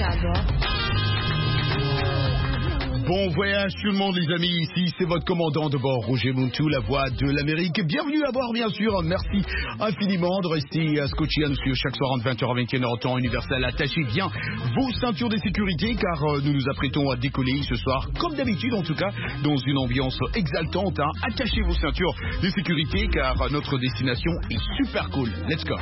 Chicago. Bon voyage tout le monde les amis, ici c'est votre commandant de bord Roger Muntu, la voix de l'Amérique. Bienvenue à bord bien sûr, merci infiniment de rester scotché à nous suivre chaque soir entre 20h à 21h en temps universel. Attachez bien vos ceintures de sécurité car nous nous apprêtons à décoller ce soir, comme d'habitude en tout cas, dans une ambiance exaltante. Attachez vos ceintures de sécurité car notre destination est super cool. Let's go.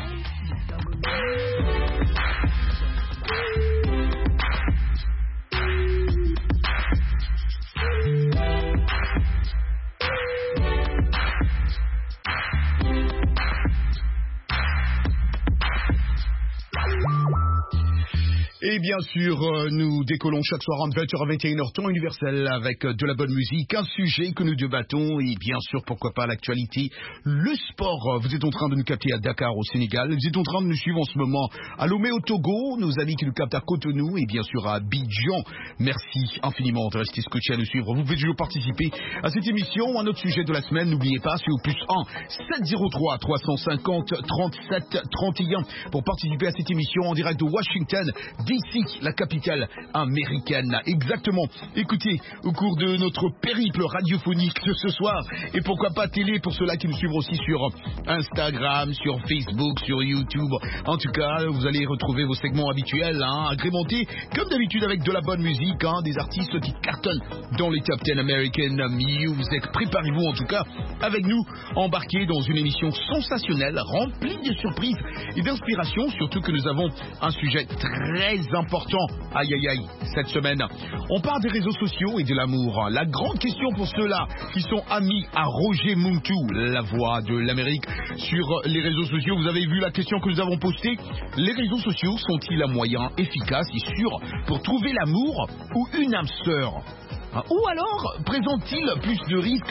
Et bien sûr, nous décollons chaque soir entre 20h à 21h, temps universel, avec de la bonne musique, un sujet que nous débattons, et bien sûr, pourquoi pas l'actualité, le sport. Vous êtes en train de nous capter à Dakar, au Sénégal, vous êtes en train de nous suivre en ce moment à Lomé, au Togo, nos amis qui nous captent à Cotonou, et bien sûr à Abidjan. Merci infiniment de rester scotché à nous suivre. Vous pouvez toujours participer à cette émission, à notre sujet de la semaine. N'oubliez pas, c'est au plus 1 703 350 37 31 pour participer à cette émission en direct de Washington, DC, la capitale américaine. Exactement. Écoutez, au cours de notre périple radiophonique de ce soir, et pourquoi pas télé pour ceux-là qui nous suivent aussi sur Instagram, sur Facebook, sur YouTube. En tout cas, vous allez retrouver vos segments habituels, agrémentés comme d'habitude avec de la bonne musique, des artistes qui cartonnent dans les Top 10 American Music. Préparez-vous en tout cas avec nous, embarqués dans une émission sensationnelle, remplie de surprises et d'inspiration, surtout que nous avons un sujet très important, aïe aïe aïe, cette semaine. On parle des réseaux sociaux et de l'amour. La grande question pour ceux-là qui sont amis à Roger Muntu, la voix de l'Amérique, sur les réseaux sociaux. Vous avez vu la question que nous avons postée. Les réseaux sociaux sont-ils un moyen efficace et sûr pour trouver l'amour ou une âme sœur? Ou alors, présente-t-il plus de risques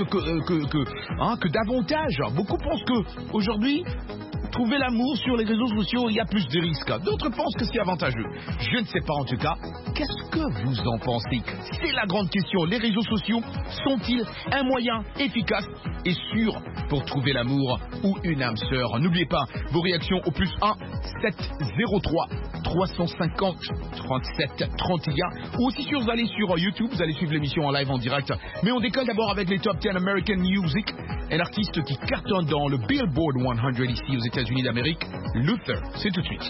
que d'avantages? Beaucoup pensent que aujourd'hui, trouver l'amour sur les réseaux sociaux, il y a plus de risques. D'autres pensent que c'est avantageux. Je ne sais pas en tout cas. Qu'est-ce que vous en pensez? C'est la grande question. Les réseaux sociaux sont-ils un moyen efficace et sûr pour trouver l'amour ou une âme sœur? N'oubliez pas vos réactions au plus 1 703 350 37 31 ou aussi si vous allez sur YouTube, vous allez suivre l'émission en live en direct. Mais on décolle d'abord avec les Top 10 American Music, un artiste qui cartonne dans le Billboard 100 ici aux États-Unis d'Amérique, Luther. C'est tout de suite.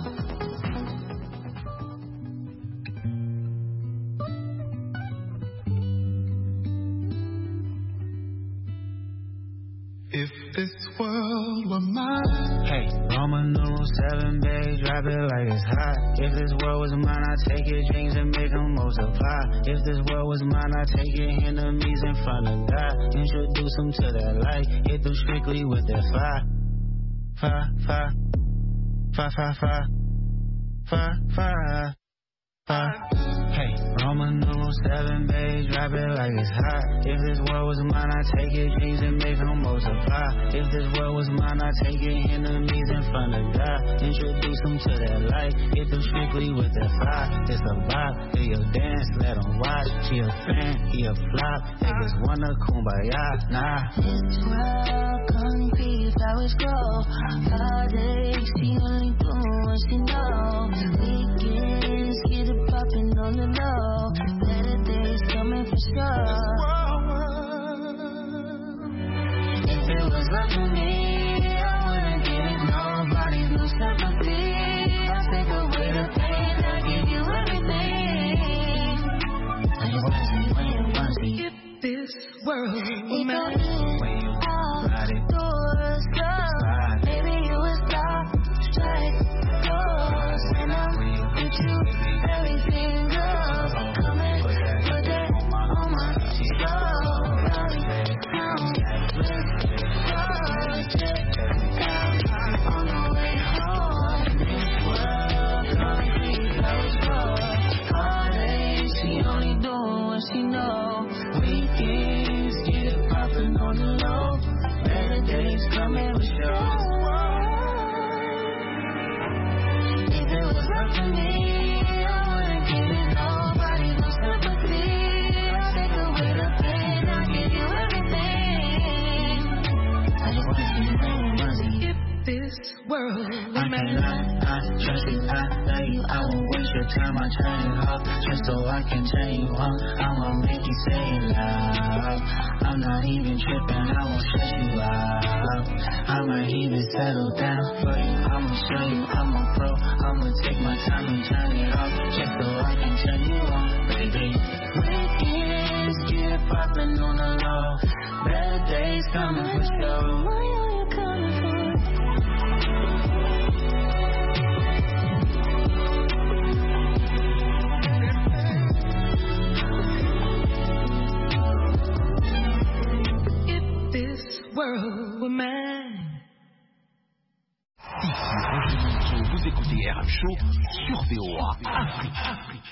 If this world were mine. Hey, Roman numeral 7, babe, drop it like it's hot. If this world was mine, I'd take your dreams and make them multiply. If this world was mine, I'd take your enemies in front of God. Introduce them to that light, hit them strictly with that fire. Fire, fire, fire, fire, fire, fire, fire, fire. Hey, Roman numeral 7, babe, drop it like it's hot. If this world was mine, I'd take your dreams and make them multiply. If this world was mine, I'd take your enemies in front of God. Introduce them to that light, hit them strictly with that fire. It's a vibe, do your dance, let them watch. She a fan, he a flop, niggas wanna kumbaya, nah. This world concrete, flowers grow. Heartaches, she only doing what she knows. Weekends, get it poppin' on the low. Better days coming for sure. If it was up to me, I wouldn't give nobody no sympathy. I'll take away the pain, I'll give you everything. I just wanna see when you wanna see. If this world were It mine. When you ride it, outdoors, slide. maybe you would stop, strike, pose, and I'm with you, everything goes. Come and put that on my soul. Now, with yours, down on the way home. This world, concrete, flowers grow. Heartache, she only doing what she know. Weekends, get it poppin' on the the time I turn it up, just so I can turn you on. I'ma make you say it loud. I'm not even tripping, I won't stress you out. I might even settle down for you. I'ma show you I'm a pro. I'ma take my time and turn it up, just so I can turn you on, baby. Weekends keep popping on the low. Better days coming for sure. Why are you coming for? If this world were mine. Ici Roger Monceau, vous écoutez RM Show sur VOA Afrique.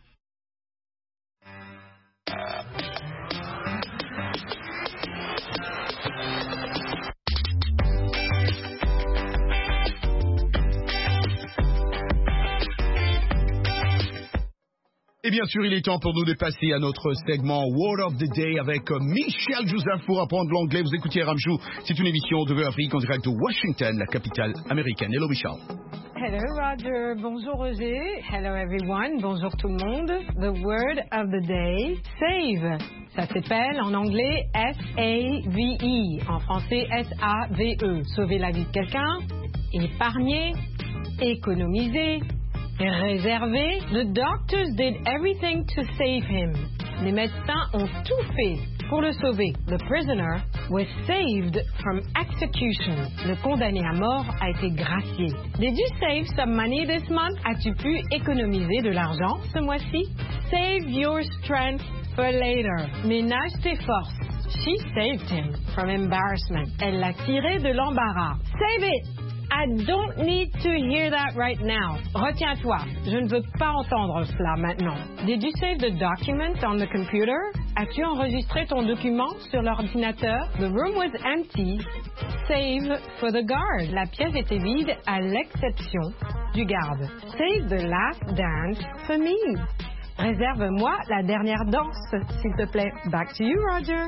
Et bien sûr, il est temps pour nous de passer à notre segment Word of the Day avec Michel Joseph pour apprendre l'anglais. Vous écoutez RM Show, c'est une émission de VOA Afrique en direct de Washington, la capitale américaine. Hello Michel. Hello Roger, bonjour Roger, hello everyone, bonjour tout le monde. The word of the day, save. Ça s'appelle en anglais S-A-V-E, en français S-A-V-E. Sauver la vie de quelqu'un, épargner, économiser, réserver. The doctors did everything to save him. Les médecins ont tout fait pour le sauver. The prisoner was saved from execution. Le condamné à mort a été gracié. Did you save some money this month? As-tu pu économiser de l'argent ce mois-ci? Save your strength for later. Ménage tes forces. She saved him from embarrassment. Elle l'a tiré de l'embarras. Save it! I don't need to hear that right now. Retiens-toi, je ne veux pas entendre cela maintenant. Did you save the document on the computer? As-tu enregistré ton document sur l'ordinateur? The room was empty, save for the guard. La pièce était vide à l'exception du garde. Save the last dance for me. Réserve-moi la dernière danse, s'il te plaît. Back to you, Roger.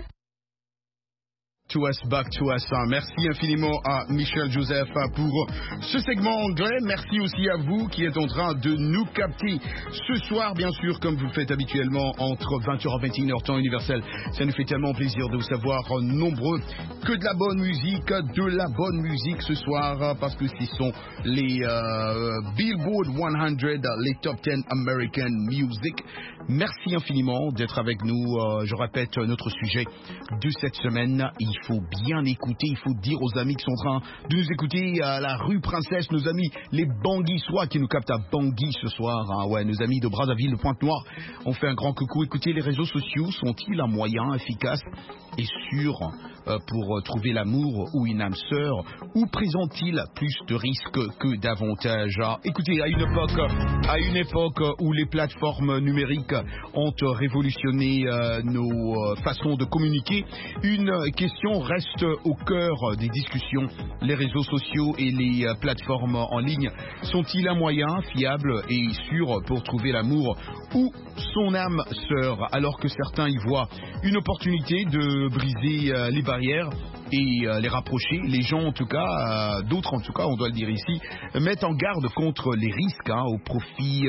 To us, back to us. Merci infiniment à Michel Joseph pour ce segment anglais. Merci aussi à vous qui êtes en train de nous capter ce soir, bien sûr, comme vous le faites habituellement, entre 20h et 21h temps universel. Ça nous fait tellement plaisir de vous savoir nombreux. Que de la bonne musique ce soir, parce que ce sont les Billboard 100, les Top 10 American Music. Merci infiniment d'être avec nous. Je répète notre sujet de cette semaine. Il faut bien écouter, il faut dire aux amis qui sont en train de nous écouter à la rue Princesse, nos amis les Banguissois qui nous captent à Bangui ce soir. Hein, ouais, nos amis de Brazzaville, de Pointe-Noire, on fait un grand coucou. Écoutez, les réseaux sociaux sont-ils un moyen efficace et sûr pour trouver l'amour ou une âme sœur, ou présentent-ils plus de risques que d'avantages? Écoutez, à une époque où les plateformes numériques ont révolutionné nos façons de communiquer, une question reste au cœur des discussions. Les réseaux sociaux et les plateformes en ligne sont-ils un moyen fiable et sûr pour trouver l'amour ou son âme sœur, alors que certains y voient une opportunité de briser les barrières et les rapprocher? Les gens en tout cas, d'autres en tout cas, on doit le dire ici, mettent en garde contre les risques au profil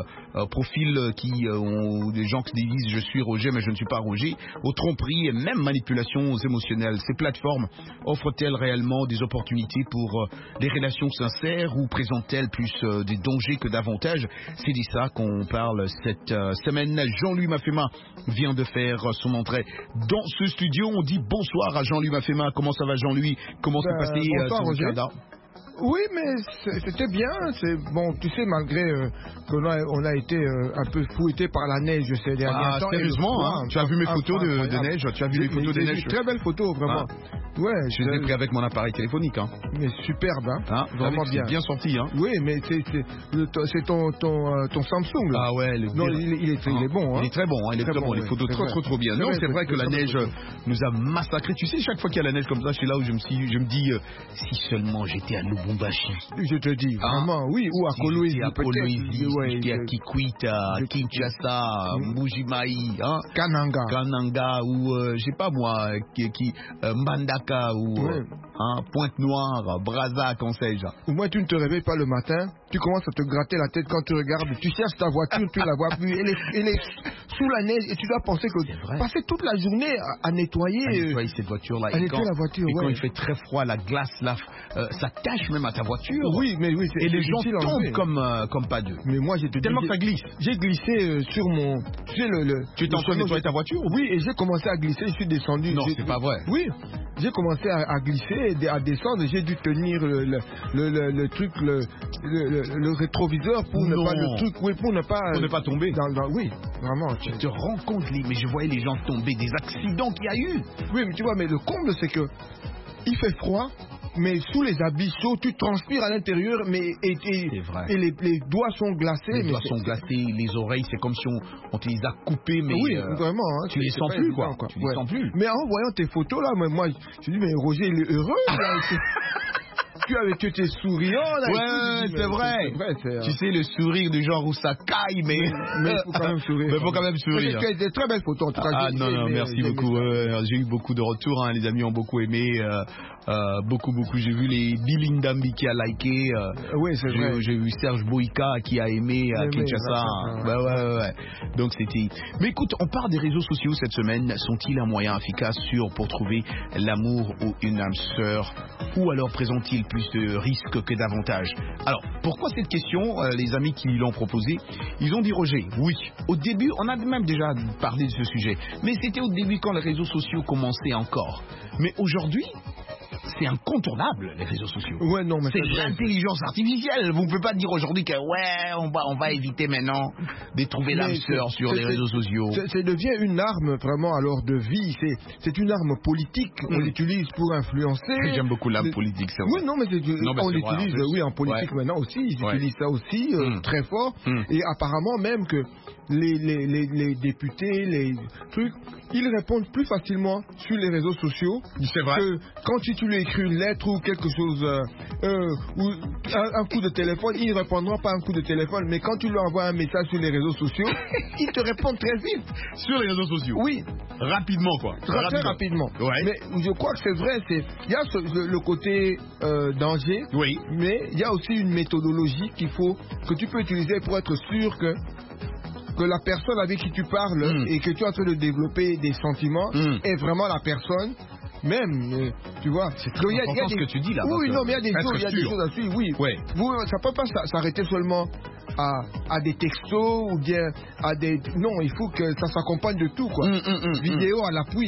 qui ont des gens qui disent je suis Roger mais je ne suis pas Roger, aux tromperies et même manipulations émotionnelles. Ces plateformes offrent-elles réellement des opportunités pour des relations sincères ou présentent-elles plus des dangers que d'avantages? C'est de ça qu'on parle cette semaine. Jean-Louis Mafema vient de faire son entrée dans ce studio. On dit bonsoir à Jean-Louis Mafema. Comment ça va Jean-Louis? Comment s'est passé ton Canada? Oui, mais c'était bien. C'est bon, tu sais, malgré qu'on a été un peu fouetté par la neige ces derniers temps. Sérieusement, tu as vu mes photos de neige? Tu as vu les photos de neige? Très belles photos, vraiment. Ouais, je les ai pris avec mon appareil téléphonique. Mais superbe, vraiment bien. Bien sorti, hein. Oui, mais c'est ton Samsung là. Ah ouais. Non, il est bon. Il est très bon. Il est très bon. Les photos trop bien. Non, c'est vrai que la neige nous a massacrés. Tu sais, chaque fois qu'il y a la neige comme ça, je suis là où je me dis si seulement j'étais à Lubumbashi. Je te dis, vraiment, oui, ou à Kolwezi, à Kikwit, à Kinshasa, Mbujimayi, Kananga, ou je sais pas moi, Mbandaka, ou hein, Pointe-Noire, Brazza, qu'on sais-je. Au moins, tu ne te réveilles pas le matin, tu commences à te gratter la tête quand tu regardes, tu cherches ta voiture, tu la vois plus, elle est sous la neige et tu dois penser que passer toute la journée à nettoyer. À nettoyer cette voiture-là. À nettoyer la voiture, et quand il fait très froid, la glace, là, ça tâche même à ta voiture. Oui, mais oui. Et les gens tombent comme pas deux. Mais moi, j'ai tellement que ça glisse. J'ai glissé sur mon... Tu sais, tu étais en train de nettoyer ta voiture? Oui, et j'ai commencé à glisser, je suis descendu. Non, c'est pas vrai. Oui, j'ai commencé à glisser, à descendre, j'ai dû tenir le truc, le rétroviseur pour ne pas le truc, oui, pour ne pas tomber. Oui, vraiment. Tu te rends compte, mais je voyais les gens tomber, des accidents qu'il y a eu. Oui, mais tu vois, mais le comble, c'est que il fait froid. Mais sous les habits chauds, tu transpires à l'intérieur, et les doigts sont glacés. Les doigts sont glacés, les oreilles, c'est comme si on te les a coupées, mais oui, vraiment. Hein, tu les sens plus, quoi. Tu les sens plus. Mais en voyant tes photos là, moi, je dis mais Roger, il est heureux. Là, tu étais souriant là. Ouais, c'est vrai. Tu sais, le sourire du genre où ça caille, mais il faut quand même sourire. Mais il faut quand même sourire. Tu as des très belles photos en tout cas. Ah non, merci beaucoup. J'ai eu beaucoup de retours, hein, les amis ont beaucoup aimé. Beaucoup. J'ai vu les Bill Ndambi qui a liké. Oui, c'est vrai. J'ai vu Serge Boïka qui a aimé à Kinshasa. Ouais. Donc c'était. Mais écoute, on parle des réseaux sociaux cette semaine. Sont-ils un moyen efficace pour trouver l'amour ou une âme sœur, ou alors présentent-ils plus de risques que d'avantages? Alors, pourquoi cette question? Les amis qui l'ont proposé, ils ont dit Roger, oui. Au début, on a même déjà parlé de ce sujet, mais c'était au début quand les réseaux sociaux commençaient encore. Mais aujourd'hui, c'est incontournable, les réseaux sociaux. Ouais, non, mais c'est l'intelligence artificielle. Vous ne pouvez pas dire aujourd'hui que on va éviter maintenant de trouver l'âme sœur sur les réseaux sociaux. Ça devient une arme vraiment alors de vie. C'est une arme politique. On l'utilise pour influencer. J'aime beaucoup l'arme politique, c'est vrai. Oui, non, mais on l'utilise en politique maintenant aussi. Ils utilisent ça aussi très fort. Et apparemment même que les députés, les trucs, ils répondent plus facilement sur les réseaux sociaux. C'est vrai. Que quand tu lui écris une lettre ou quelque chose, ou un coup de téléphone, il ne répondra pas un coup de téléphone. Mais quand tu lui envoies un message sur les réseaux sociaux, il te répond très vite. Sur les réseaux sociaux? Oui. Rapidement, quoi. Très rapidement. Ouais. Mais je crois que c'est vrai. Il y a le côté danger. Oui. Mais il y a aussi une méthodologie que tu peux utiliser pour être sûr que la personne avec qui tu parles et que tu es en train de développer des sentiments est vraiment la personne. Même, tu vois, c'est très important ce que tu dis là. Oui, non, mais il y a des choses à suivre, oui. Ouais. Ça peut pas s'arrêter seulement à des textos ou bien à des... Non, il faut que ça s'accompagne de tout, quoi. Vidéo à l'appui.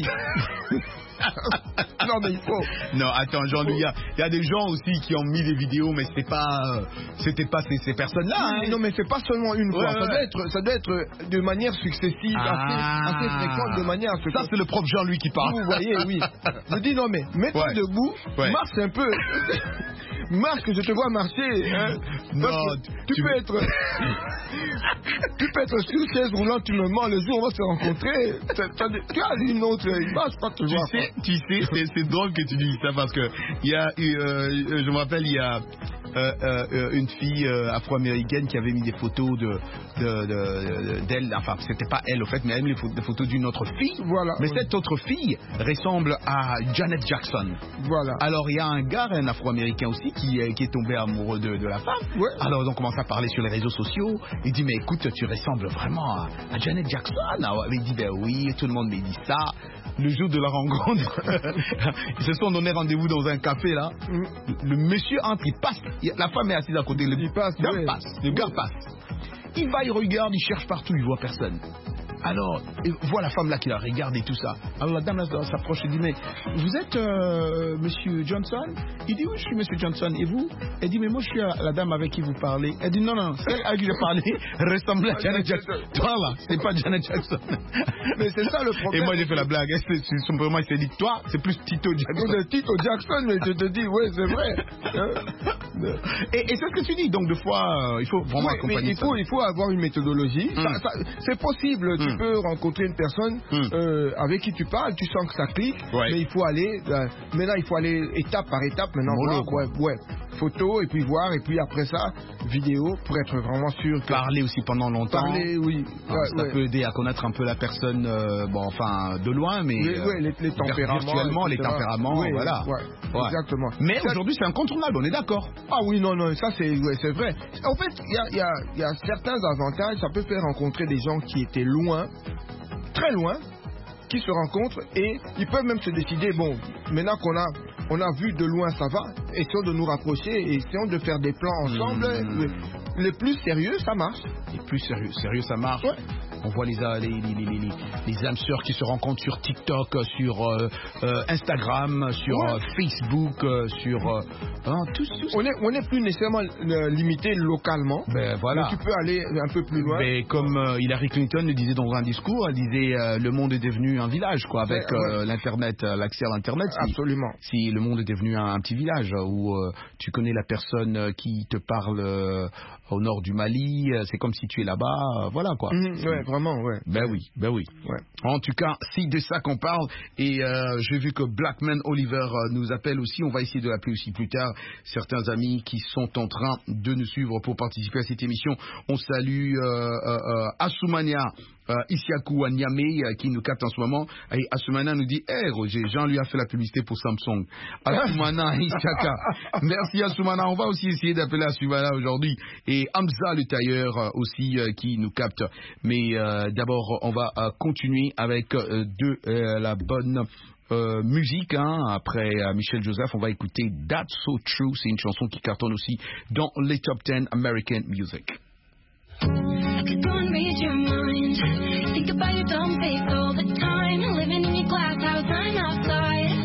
Non, mais il faut. Non, attends, Jean-Louis, il y a des gens aussi qui ont mis des vidéos, mais c'était pas ces personnes-là. Hein. Non, mais c'est pas seulement une fois. Ça doit être de manière successive, assez fréquente, de manière. Ça, c'est le propre Jean-Louis qui parle. Vous voyez, oui. Je dis non, mais mets-toi debout, marche un peu. Marche, que je te vois marcher. Hein. Non, tu peux être. Tu peux être sur chaise roulante, tu me mens, le jour où on va se rencontrer. Tu as une autre image, pas te voir. Tu sais, c'est drôle que tu dises ça parce que il y a eu, je me rappelle, il y a une fille afro-américaine qui avait mis des photos d'elle, enfin c'était pas elle au fait, mais elle a mis des photos d'une autre fille. Voilà. Mais cette autre fille ressemble à Janet Jackson. Voilà. Alors il y a un afro-américain aussi qui est tombé amoureux de la femme. Ouais. Alors on commence à parler sur les réseaux sociaux. Il dit mais écoute, tu ressembles vraiment à Janet Jackson. Alors, il dit ben oui, tout le monde me dit ça. Le jour de la rencontre, ils se sont donné rendez-vous dans un café là. Le monsieur entre, il passe, la femme est assise à côté, le gars passe. Il va, il regarde, il cherche partout, il voit personne. Alors, il voit la femme là qui la regarde et tout ça. Alors la dame là s'approche et dit mais vous êtes Monsieur Johnson? Il dit oui, je suis Monsieur Johnson. Et vous? Elle dit mais moi je suis la dame avec qui vous parlez. Elle dit non, celle avec qui je parlais ressemblait à Janet Jackson. Toi là, c'est pas Janet Jackson. Mais c'est ça le problème. Et moi j'ai fait la blague. Simplement il s'est dit toi, c'est plus Tito Jackson. C'est Tito Jackson, mais je te dis ouais c'est vrai. Et c'est ce que tu dis. Donc des fois il faut vraiment accompagner ça. Il faut avoir une méthodologie. C'est possible. Tu peux rencontrer une personne avec qui tu parles, tu sens que ça clique, mais il faut aller maintenant il faut aller étape par étape maintenant. photo et puis voir, et puis après ça, vidéo, pour être vraiment sûr que... Parler aussi pendant longtemps. Parler, oui. Ça peut aider à connaître un peu la personne, de loin, mais... les tempéraments. Virtuellement, les tempéraments, voilà. Exactement. Mais aujourd'hui, c'est incontournable, on est d'accord. Ah oui, non, ça c'est vrai. En fait, il y a certains avantages, ça peut faire rencontrer des gens qui étaient loin, très loin, qui se rencontrent et ils peuvent même se décider, bon, maintenant qu'on a vu de loin, ça va, essayons de nous rapprocher et essayons de faire des plans ensemble. Le plus sérieux, ça marche. Les plus sérieux, ça marche. Ouais. On voit les âmes sœurs qui se rencontrent sur TikTok, sur Instagram, sur Facebook, sur tous. On n'est plus nécessairement limité localement. Ben voilà. Mais tu peux aller un peu plus loin. Mais comme Hillary Clinton le disait dans un discours, elle disait le monde est devenu un village, quoi, avec l'internet, l'accès à l'internet. Absolument. Si le monde est devenu un petit village où tu connais la personne qui te parle au nord du Mali, c'est comme si tu es là-bas, voilà quoi. Vraiment, ouais. Ben oui. Ouais. En tout cas, c'est de ça qu'on parle. Et j'ai vu que Blackman Oliver nous appelle aussi. On va essayer de l'appeler aussi plus tard. Certains amis qui sont en train de nous suivre pour participer à cette émission. On salue Assoumania Isiakou à Niamey qui nous capte en ce moment. Et Assoumana nous dit Roger, Jean lui a fait la publicité pour Samsung. Assoumana Isiaka. Merci Assoumana. On va aussi essayer d'appeler Assoumana aujourd'hui. Et Hamza le tailleur aussi qui nous capte. Mais d'abord on va continuer avec de la bonne musique, Après Michel Joseph, on va écouter That's So True. C'est une chanson qui cartonne aussi dans les top 10 American Music. I could go and read your mind. Think about your dumb face all the time. Living in your glass house, I'm outside.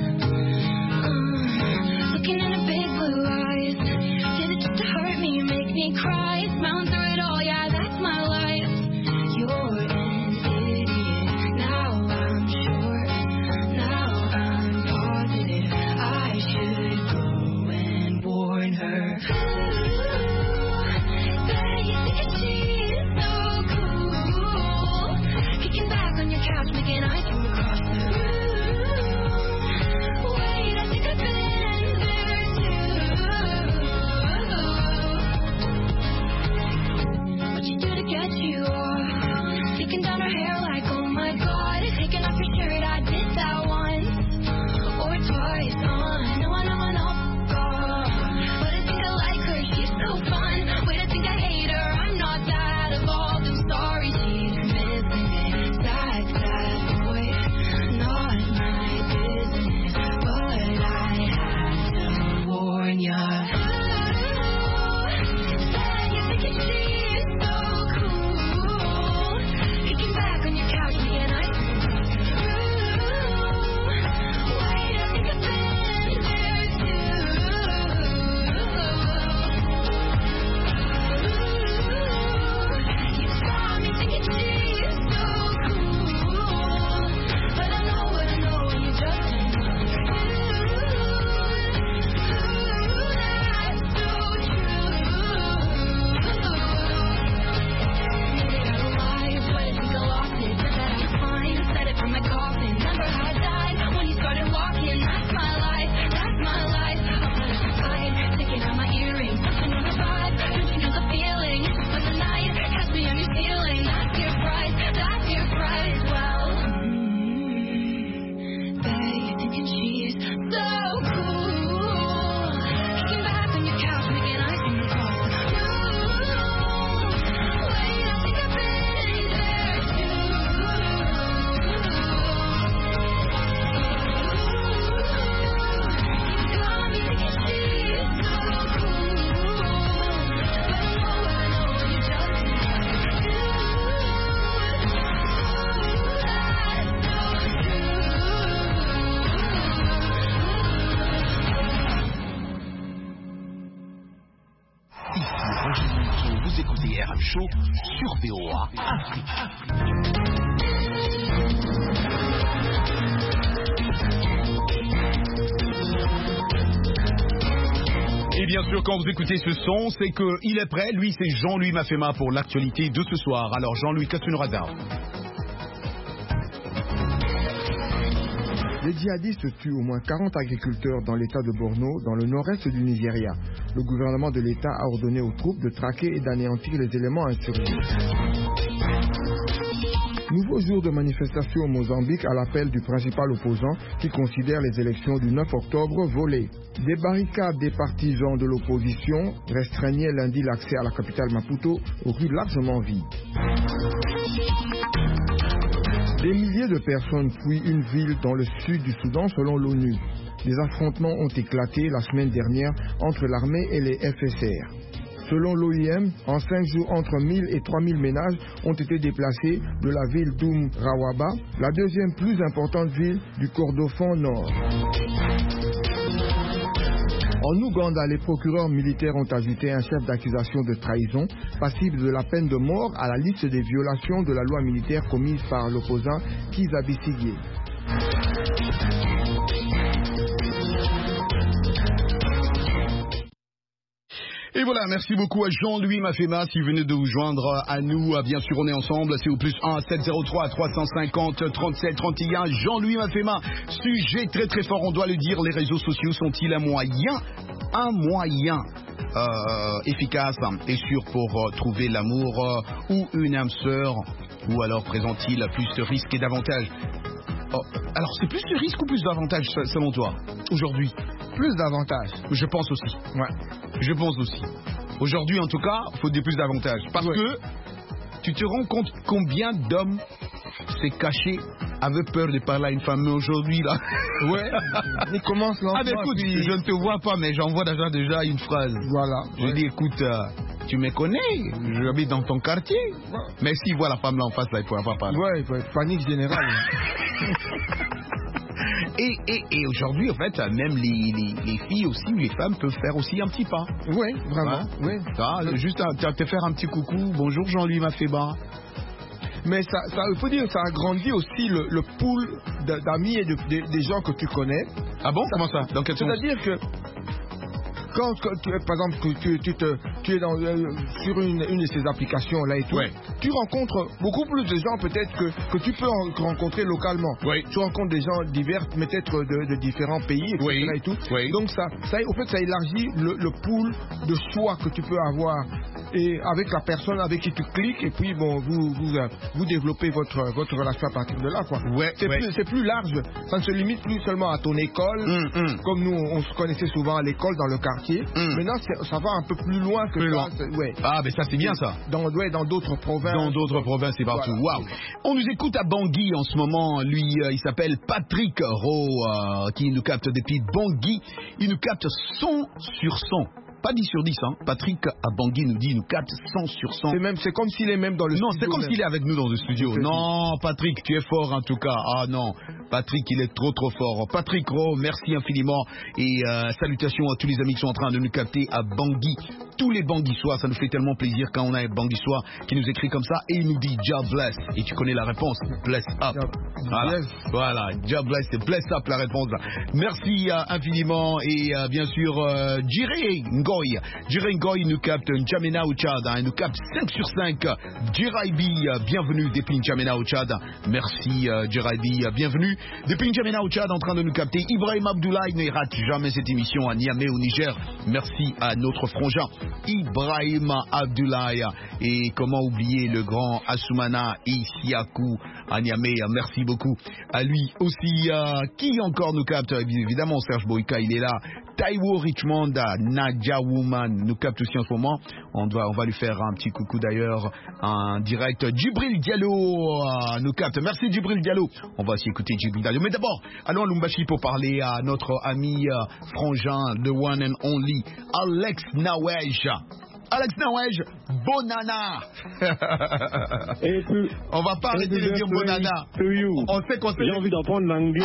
Looking in a big blue eyes. Did it just to hurt me, make me cry. Smiling through it all, yeah, that's my life. You're an idiot. Now I'm sure. Now I'm positive. I should go and warn her. Couch making ice cream across the room. Wait, I think I've been there too. What'd you do to get you off? Taking down her hair like, oh my god. Taking off your shirt, I did that once or twice. I know, God. But I think I like her, she's so fun. Wait, I think I hate her, I'm not that evolved. I'm sorry, she's missing it. Vous écoutez RM Show sur VOA Afrique. Et bien sûr, quand vous écoutez ce son, c'est qu'il est prêt. Lui, c'est Jean-Louis Mafema pour l'actualité de ce soir. Alors, Jean-Louis, qu'est-ce que tu nous racontes? Les djihadistes tuent au moins 40 agriculteurs dans l'état de Borno, dans le nord-est du Nigeria. Le gouvernement de l'état a ordonné aux troupes de traquer et d'anéantir les éléments insurgés. Nouveau jour de manifestation au Mozambique à l'appel du principal opposant qui considère les élections du 9 octobre volées. Des barricades des partisans de l'opposition restreignaient lundi l'accès à la capitale Maputo aux rues largement vides. Des milliers de personnes fuient une ville dans le sud du Soudan selon l'ONU. Des affrontements ont éclaté la semaine dernière entre l'armée et les FSR. Selon l'OIM, en 5 jours, entre 1000 et 3000 ménages ont été déplacés de la ville d'Umrawaba, la deuxième plus importante ville du Kordofan Nord. En Ouganda, les procureurs militaires ont ajouté un chef d'accusation de trahison, passible de la peine de mort, à la liste des violations de la loi militaire commises par l'opposant Kizza Besigye. Et voilà, merci beaucoup à Jean-Louis Mafema. Si vous venez de vous joindre à nous, bien sûr, on est ensemble. C'est au plus 1 703 350 37 31. Jean-Louis Mafema, sujet très très fort, on doit le dire. Les réseaux sociaux sont-ils un moyen efficace et sûr pour trouver l'amour ou une âme sœur, ou alors présente-t-il plus de risques et d'avantages? Alors, c'est plus de risques ou plus d'avantages selon toi, aujourd'hui? Plus d'avantages. Je pense aussi. Ouais. Je pense aussi. Aujourd'hui, en tout cas, il faut des plus d'avantages. Parce que tu te rends compte combien d'hommes s'est caché, avait peur de parler à une femme. Mais aujourd'hui, là... Ouais. Il commence lentement. Ah, mais écoute, puis... je ne te vois pas, mais j'envoie déjà une phrase. Voilà. Je dis, écoute, tu me connais, j'habite dans ton quartier. Ouais. Mais si voit la femme là en face, là, il ne pourra pas parler. Ouais, il faut être panique générale. Et aujourd'hui, en fait, même les filles aussi, ou les femmes peuvent faire aussi un petit pas. Oui, vraiment. Oui. Juste te faire un petit coucou. Bonjour Jean-Louis Mafeba. Mais ça, il faut dire, ça agrandit aussi le pool d'amis et des gens que tu connais. Ah bon? Comment ça? Dans quel sens? C'est-à-dire que quand par exemple, tu es sur une de ces applications-là et tout, tu rencontres beaucoup plus de gens peut-être que tu peux rencontrer localement. Oui. Tu rencontres des gens divers, peut-être de différents pays, etc. Et tout. Oui. Donc ça, au fait, ça élargit le pool de choix que tu peux avoir. Et avec la personne avec qui tu cliques, et puis bon, vous développez votre relation à partir de là, quoi. Ouais, c'est plus large. Ça ne se limite plus seulement à ton école, comme nous on se connaissait souvent à l'école dans le quartier. Maintenant, ça va un peu plus loin que ça. Ouais. Ah, mais ça c'est bien ça. Dans d'autres provinces. Dans d'autres provinces, c'est partout. Waouh. On nous écoute à Bangui en ce moment. Lui, il s'appelle Patrick Rowe, qui nous capte depuis Bangui. Il nous capte 100 sur 100. Pas 10 sur 10, hein. Patrick à Bangui nous dit, il nous capte 100 sur 100. C'est comme s'il est même dans le studio. Non, c'est comme s'il est avec nous dans le studio. Non, Patrick, tu es fort en tout cas. Ah non, Patrick, il est trop fort. Patrick Rowe, merci infiniment. Et salutations à tous les amis qui sont en train de nous capter à Bangui. Tous les Banguissois, ça nous fait tellement plaisir quand on a un Banguissois qui nous écrit comme ça et il nous dit Jah bless. Et tu connais la réponse, bless up. Voilà, Jah bless, c'est bless up la réponse. Merci infiniment et bien sûr Jiré Ngoy nous capte N'Djamena au Tchad, il nous capte 5 sur 5. Jiraibi, bienvenue depuis N'Djamena au Tchad. Merci Jiraibi, bienvenue depuis N'Djamena au Tchad en train de nous capter. Ibrahim Abdoulaye ne rate jamais cette émission à Niamey au Niger. Merci à notre frangin Ibrahim Abdoulaye. Et comment oublier le grand Assoumana Isiakou à Niamey. Merci beaucoup à lui aussi. Qui encore nous capte? Évidemment Serge Boyka, il est là. Taiwo Richmond, Nadia Woman nous capte aussi en ce moment. On va lui faire un petit coucou d'ailleurs en direct. Djibril Diallo nous capte. Merci Djibril Diallo. On va aussi écouter Djibril Diallo. Mais d'abord, allons à Lumbashi pour parler à notre ami frangin, the one and only Alex Nawej. Alex Nawej, Bonana. Et puis, on va pas arrêter de dire Bonana. On sait qu'on sait. J'ai envie d'apprendre l'anglais.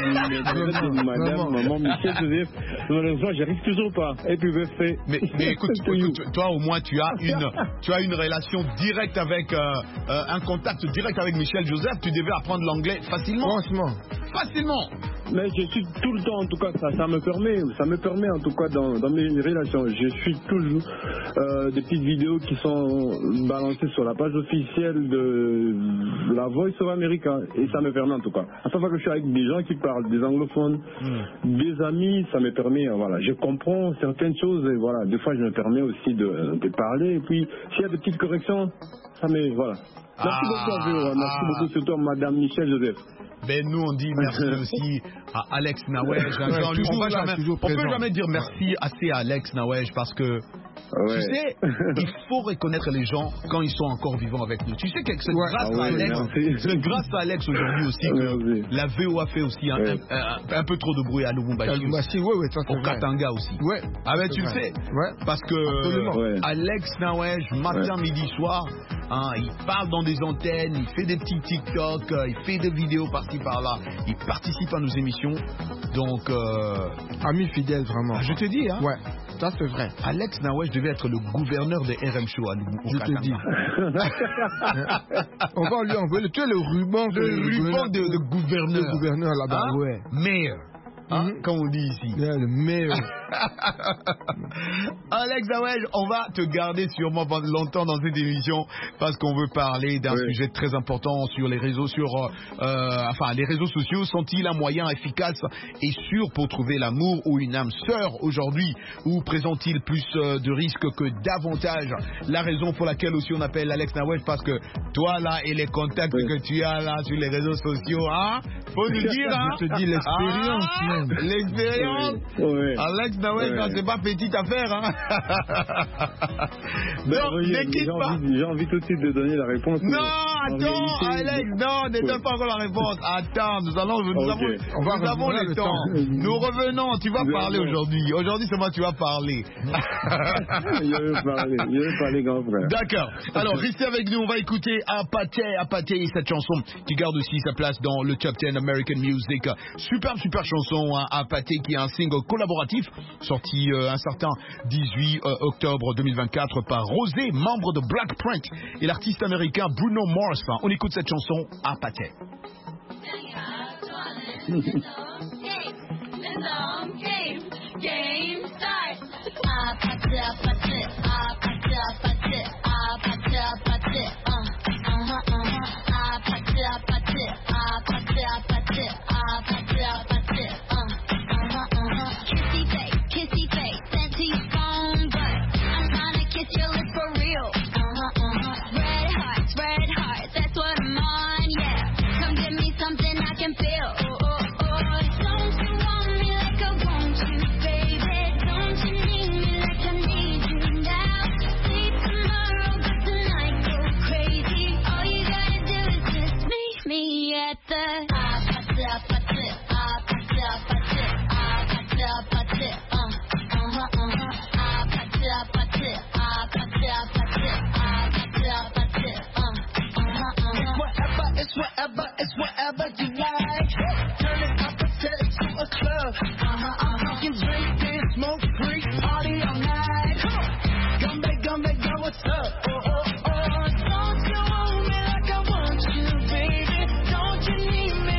Madame, Michel Joseph. Malheureusement, j'arrive toujours pas. Et puis, mais écoute, toi au moins tu as une relation directe avec un contact direct avec Michel Joseph. Tu devais apprendre l'anglais facilement. Franchement. Facilement. Mais je suis tout le temps, en tout cas, ça me permet en tout cas dans mes relations. Je suis toujours des petites vidéos qui sont balancées sur la page officielle de la Voice of America et ça me permet en tout cas. À chaque fois que je suis avec des gens qui parlent, des anglophones, des amis, ça me permet, voilà, je comprends certaines choses et voilà, des fois je me permets aussi de parler et puis s'il y a des petites corrections, ça me, voilà. Merci beaucoup, merci beaucoup surtout à Madame Michel Joseph. Ben nous on dit merci aussi à Alex Nawej. On peut jamais dire merci assez à Alex Nawej parce que tu sais, il faut reconnaître les gens quand ils sont encore vivants avec nous. Tu sais que c'est grâce à Alex aujourd'hui aussi que la VOA fait aussi un peu trop de bruit à Lubumbashi. Au Katanga aussi. Ah ben tu le sais. Parce que Alex Nawej, matin, midi, soir, il parle dans des antennes, il fait des petits TikTok, il fait des vidéos par-ci par-là, il participe à nos émissions. Donc ami fidèle vraiment. Je te dis, hein. Ouais. Ça c'est vrai. Alex Nawej devait être le gouverneur de RM Show à nous. Je te dis. On va lui envoyer. Tu es le ruban de gouverneur. Le gouverneur là-bas, ouais. Maire. Comme on dit ici. Le maire. Alex Nawej, on va te garder sûrement pendant longtemps dans cette émission parce qu'on veut parler d'un sujet très important sur les réseaux, les réseaux sociaux sont-ils un moyen efficace et sûr pour trouver l'amour ou une âme sœur aujourd'hui, ou présentent-ils plus de risques que d'avantages? La raison pour laquelle aussi on appelle Alex Nawej, parce que toi là et les contacts que tu as là sur les réseaux sociaux, faut nous dire, je te dis l'expérience même. L'expérience. Alex Nawej, c'est pas petite affaire, J'ai envie tout de suite de donner la réponse. Non, attends, Alex, non, ne donne pas encore la réponse. Attends, nous avons le temps. Nous revenons, tu vas parler aujourd'hui. Aujourd'hui, c'est moi tu vas parler. Je vais parler, grand frère. D'accord. Alors, restez avec nous, on va écouter Apaté, cette chanson qui garde aussi sa place dans le Top 10 American Music. Super chanson, Apaté, qui est un single collaboratif sorti un certain 18 octobre 2024 par Rosé, membre de Black Print, et l'artiste américain Bruno Mars. On écoute cette chanson, Apaté. Kissy face, sent to your phone, but I'm tryna kiss your lips for real. Red hearts, that's what I'm on, yeah. Come give me something I can feel. Don't you want me like I want you, baby? Don't you need me like I need you now? Sleep tomorrow, but tonight go crazy. All you gotta do is just meet me at the It's whatever you like. Turn it opposite to a club. I'm talking drink and smoke free, party all night. Gumbe, girl, what's up? Don't you want me like I want you, baby? Don't you need me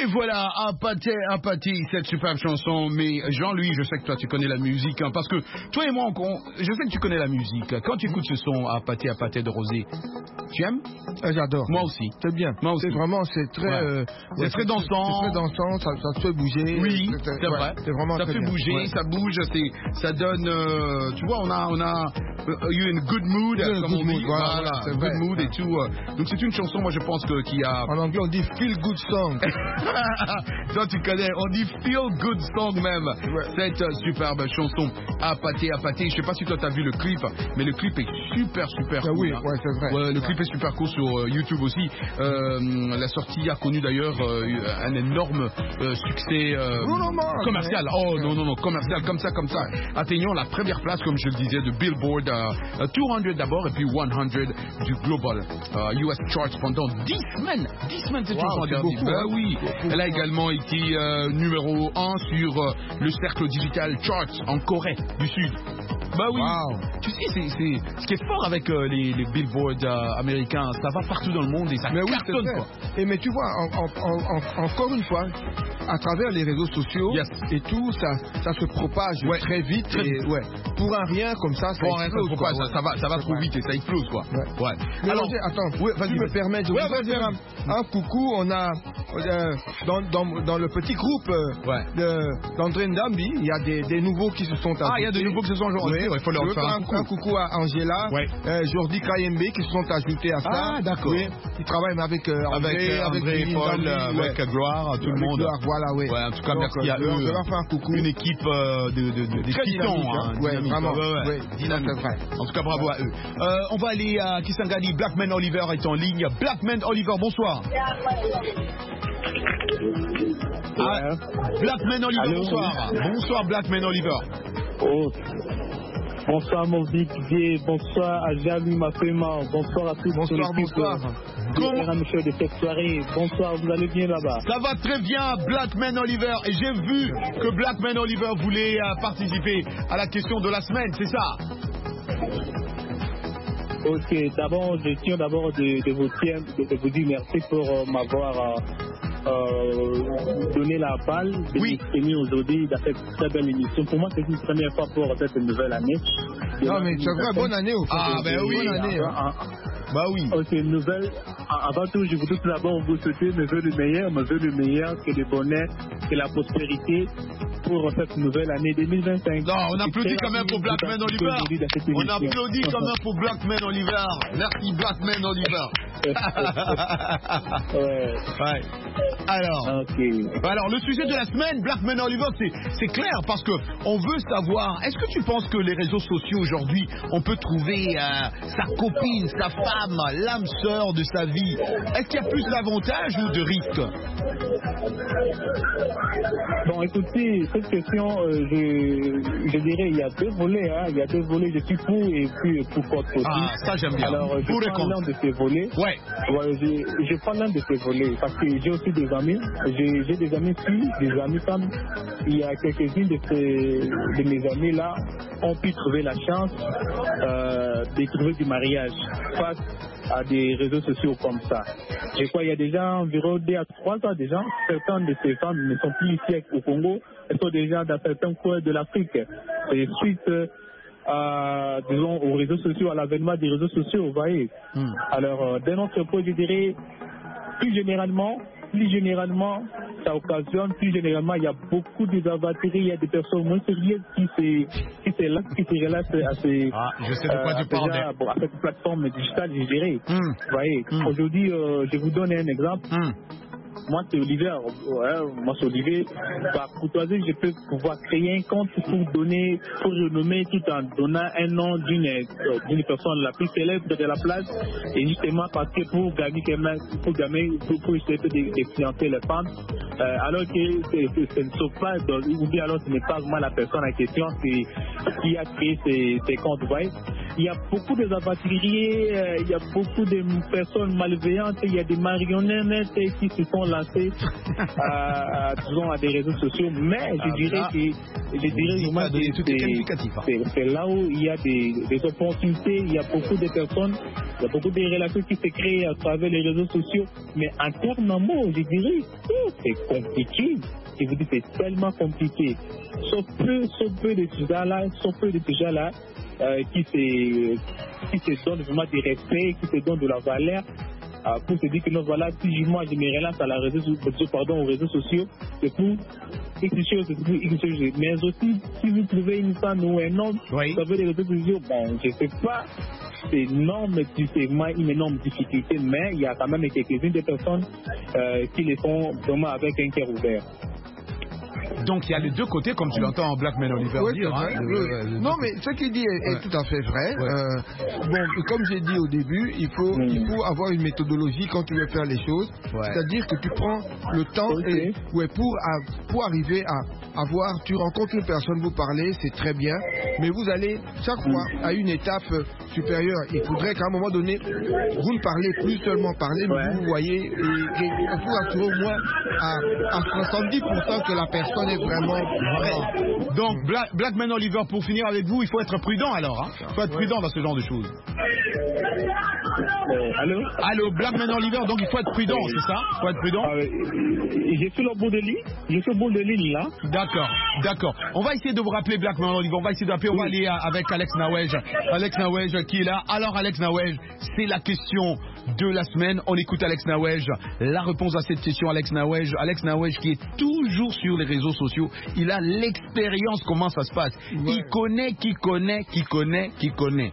Et voilà, Apathy, cette superbe chanson. Mais Jean-Louis, je sais que toi tu connais la musique, hein, parce que toi et moi, je sais que tu connais la musique. Quand tu écoutes ce son, Apathy de Rosé, tu aimes? J'adore. Moi aussi. C'est bien. Moi aussi. C'est très... c'est très dansant. C'est très dansant, ça te fait bouger. Oui, c'est vrai. C'est vraiment ça très fait bien. bouger, ça bouge, ça donne... tu vois, on a you in good mood, comme on dit. Voilà, good mood et tout. Donc c'est une chanson, moi je pense qui a... En anglais, on dit feel good song. Toi tu connais, on dit feel good song même. Cette superbe chanson, Apathy. Je sais pas si toi t'as vu le clip, mais le clip est super cool. Oui, hein. c'est vrai. Le clip est super cool sur YouTube aussi. La sortie a connu d'ailleurs un énorme succès commercial. Non, commercial, comme ça. Atteignons la première place, comme je le disais, de Billboard 200 d'abord et puis 100 du Global US Charts pendant 10 semaines. 10 semaines, cette chanson a gardé. Oui, elle a également été numéro 1 sur le Cercle Digital Charts en Corée du Sud. Bah oui. Wow. Tu sais, c'est ce qui est fort avec les Billboard américains, ça va partout dans le monde et ça cartonne quoi. Mais tu vois, encore une fois, à travers les réseaux sociaux et tout, ça se propage très vite. Pour un rien comme ça, ça va trop vite et ça explose quoi. Mais alors, attends, tu me permets de vous dire un coucou. On a dans le petit groupe d'André Ndambi, il y a des nouveaux qui se sont ajoutés. Il y a des nouveaux qui se sont ajoutés. Il faut leur faire un coucou à Angela, Jordi Kayembe qui se sont ajoutés à ça. Ah d'accord. Oui, ils travaillent avec André, Paul, avec Gloire, tout le monde. Voilà, oui. En tout cas, merci à eux. Je leur fais un coucou. Une équipe de titans. Vraiment. Dynamique. En tout cas, bravo à eux. On va aller à Kisangani. Blackman Oliver est en ligne. Blackman Oliver, bonsoir. Blackman Oliver, bonsoir. Bonsoir, Blackman Oliver. Bonsoir mon Didier, bonsoir à Jalu Mafema, bonsoir à tous. Bonsoir. Comment Michel de cette soirée, bonsoir, vous allez bien là-bas? Ça va très bien, Blackman Oliver. Et j'ai vu que Blackman Oliver voulait participer à la question de la semaine, c'est ça? Ok, d'abord, je tiens de vous dire merci pour m'avoir donné la balle de m'exprimer aujourd'hui dans cette très belle émission. Pour moi, c'est une première fois pour cette nouvelle année. Non, mais c'est vrai, bonne année au fait. Ben oui. Bonne année. Bah oui. Ok, nouvelle. Avant tout, je voudrais tout d'abord vous souhaiter mes vœux le meilleur, que le bonheur, que la prospérité pour cette nouvelle année 2025. Non, on applaudit quand même pour Blackman Oliver. On applaudit quand même pour Blackman Oliver. Merci Blackman Oliver. Alors, le sujet de la semaine, Blackman Oliver, c'est clair parce que on veut savoir, est-ce que tu penses que les réseaux sociaux aujourd'hui, on peut trouver sa copine, sa femme, l'âme sœur de sa vie? Est-ce qu'il y a plus d'avantages ou de risques? Bon, écoutez, cette question, je dirais, il y a deux volets. Il y a deux volets, je suis pour et puis pour contre aussi. Ah, ça j'aime bien. Alors, je prends l'un de ces volets. Je prends l'un de ces volets parce que j'ai aussi des amis. J'ai des amis filles, des amis femmes. Il y a quelques-unes de mes amis là ont pu trouver la chance de trouver du mariage face à des réseaux sociaux comme ça. Je crois qu'il y a déjà environ 2 à 3 ans déjà, certaines de ces femmes ne sont plus ici au Congo, elles sont déjà dans certains coins de l'Afrique. Et suite disons, aux réseaux sociaux, à l'avènement des réseaux sociaux, vous voyez. Alors, d'un autre point, je dirais, plus généralement, ça occasionne, plus généralement, il y a beaucoup de avatries, il y a des personnes moins sérieuses qui se relaxent à ces... je sais de quoi tu parles. À cette plateforme digitale, je dirais. Vous voyez, aujourd'hui, je vous donne un exemple. Moi, c'est Olivier. Par courtoisie, je peux pouvoir créer un compte pour renommer tout en donnant un nom d'une personne la plus célèbre de la place. Et justement, parce que pour essayer de fiancer les femmes, alors que ce ne sont pas, ou bien alors ce n'est pas vraiment la personne en question qui a créé ces comptes, vous voyez. il y a beaucoup d'aventuriers, il y a beaucoup de personnes malveillantes, il y a des marionnettes qui se sont lancées disons, à des réseaux sociaux. Mais je dirais vraiment que c'est là où il y a des opportunités, il y a beaucoup de personnes, il y a beaucoup de relations qui se créent à travers les réseaux sociaux. Mais en termes d'amour, je dirais c'est compliqué. Je vous dis, c'est tellement compliqué. Sauf peu de ces gens-là, qui se donnent vraiment du respect, qui se donnent de la valeur, pour se dire que non, voilà, si moi je me relance aux réseaux sociaux, c'est pour X chose. Mais aussi, si vous trouvez une femme ou un homme, vous avez les réseaux sociaux, bon, je sais pas, c'est énorme, c'est une énorme difficulté, mais il y a quand même quelques-unes des personnes qui le font vraiment avec un cœur ouvert. Donc il y a les deux côtés, comme tu l'entends en Black Man Oliver dire. Non, mais ce qu'il dit est tout à fait vrai. Bon, comme j'ai dit au début, il faut avoir une méthodologie quand tu veux faire les choses. C'est-à-dire que tu prends le temps pour arriver à voir, tu rencontres une personne, vous parlez, c'est très bien, mais vous allez chaque fois à une étape supérieure. Il faudrait qu'à un moment donné, vous ne parlez plus seulement parler, mais vous voyez, et il faut assurer au moins à 70% que la personne est vraiment vraie. Donc, Black Man Oliver, pour finir avec vous, il faut être prudent alors. Il faut être prudent dans ce genre de choses. Allô, Black Man Oliver, donc il faut être prudent, c'est ça? Il faut être prudent. Je suis au bout de ligne. Je suis au bout de ligne là. D'accord. On va essayer de vous rappeler Black Man Oliver. On va essayer d'appeler. On va aller avec Alex Nawej. Alex Nawej qui est là. Alors Alex Nawej, c'est la question de la semaine. On écoute Alex Nawej. La réponse à cette question, Alex Nawej qui est toujours sur les réseaux sociaux. Il a l'expérience comment ça se passe. Il connaît qui connaît.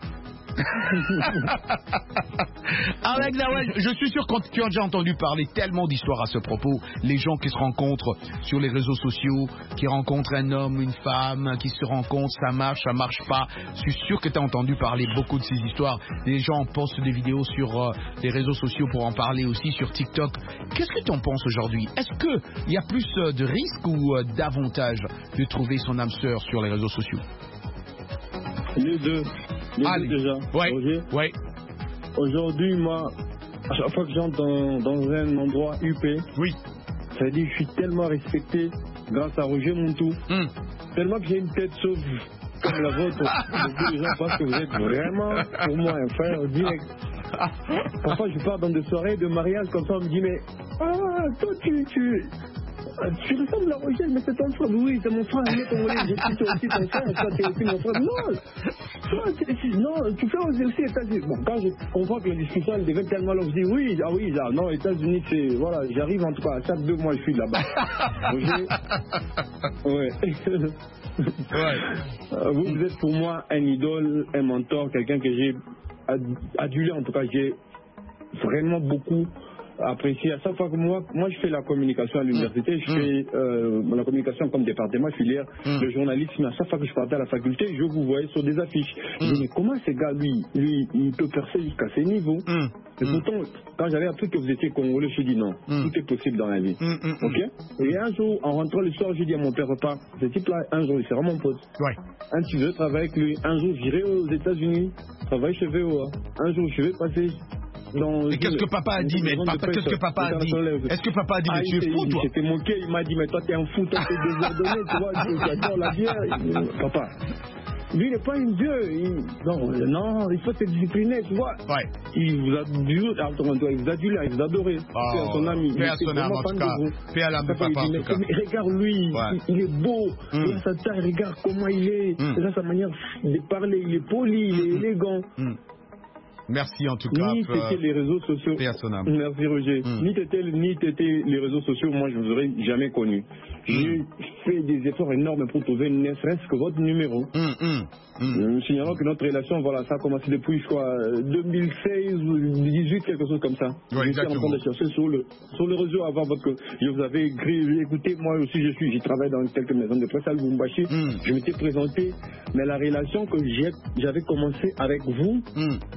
Alex Nawej, je suis sûr que tu as déjà entendu parler tellement d'histoires à ce propos. Les gens qui se rencontrent sur les réseaux sociaux, qui rencontrent un homme, une femme, qui se rencontrent, ça marche pas. Je suis sûr que tu as entendu parler beaucoup de ces histoires. Les gens postent des vidéos sur les réseaux sociaux pour en parler aussi sur TikTok. Qu'est-ce que tu en penses aujourd'hui? Est-ce qu'il y a plus de risques ou d'avantages de trouver son âme sœur sur les réseaux sociaux? Les deux déjà. Ouais. Aujourd'hui, moi, à chaque fois que j'entre dans un endroit UP, ça veut dire que je suis tellement respecté grâce à Roger Montou. Tellement que j'ai une tête sauve comme la vôtre. Les gens pensent que vous êtes vraiment pour moi un frère direct. Parfois, je pars dans des soirées de mariage comme ça, on me dit mais toi tu ressembles à Roger, mais c'est ton frère. Oui, c'est mon frère. Mais je suis aussi ton frère. Toi, tu es aussi mon frère. Non, tu fais aussi États-Unis. Bon, quand je comprends que la discussion elle devient tellement longue, je dis non, États-Unis, c'est. Voilà, j'arrive en tout cas, chaque 2 mois, je suis là-bas. Vous êtes pour moi un idole, un mentor, quelqu'un que j'ai adulé, en tout cas, j'ai vraiment beaucoup apprécié. À chaque fois que moi je fais la communication à l'université, je fais la communication comme département filière de journalisme. À chaque fois que je partais à la faculté, je vous voyais sur des affiches. Je me dis mais comment ce gars lui il peut percer jusqu'à ces niveaux? Et pourtant quand j'avais appris que vous étiez congolais, je me suis dit non, tout est possible dans la vie. Ok. Et un jour en rentrant le soir, je dis à mon père, papa, ce type là un jour il sera mon pote. Tu veux travailler avec lui, un jour j'irai aux États-Unis travailler chez VOA, un jour je vais passer. Et qu'est-ce que papa a dit? Qu'est-ce que papa a dit? Est-ce que papa a dit mais tu es fou toi? J'étais moqué, il m'a dit mais toi t'es un fou, toi t'es désordonné, tu vois, tu adores la bière. Papa, lui il n'est pas un dieu, non, il faut se discipliner, tu vois. Il vous adule, il vous adorait. Paix à son ami. Paix à son âme en tout cas. Paix à l'âme de papa en tout cas. Regarde lui, il est beau, il a sa taille, regarde comment il est, il a sa manière de parler, il est poli, il est élégant. Merci en tout cas. Ni t'étais les réseaux sociaux. Merci Roger. Ni t'étais les réseaux sociaux, moi je vous aurais jamais connu. J'ai fait des efforts énormes pour trouver ne serait-ce que votre numéro. Me signalant que notre relation, voilà, ça a commencé depuis, je crois, 2016 ou 2018, quelque chose comme ça. Je suis en train de chercher sur le réseau avant votre. Je vous avais écouté, moi aussi je travaille dans quelques maisons de presse à Lubumbashi. Je m'étais présenté, mais la relation que j'avais commencé avec vous, elle n'est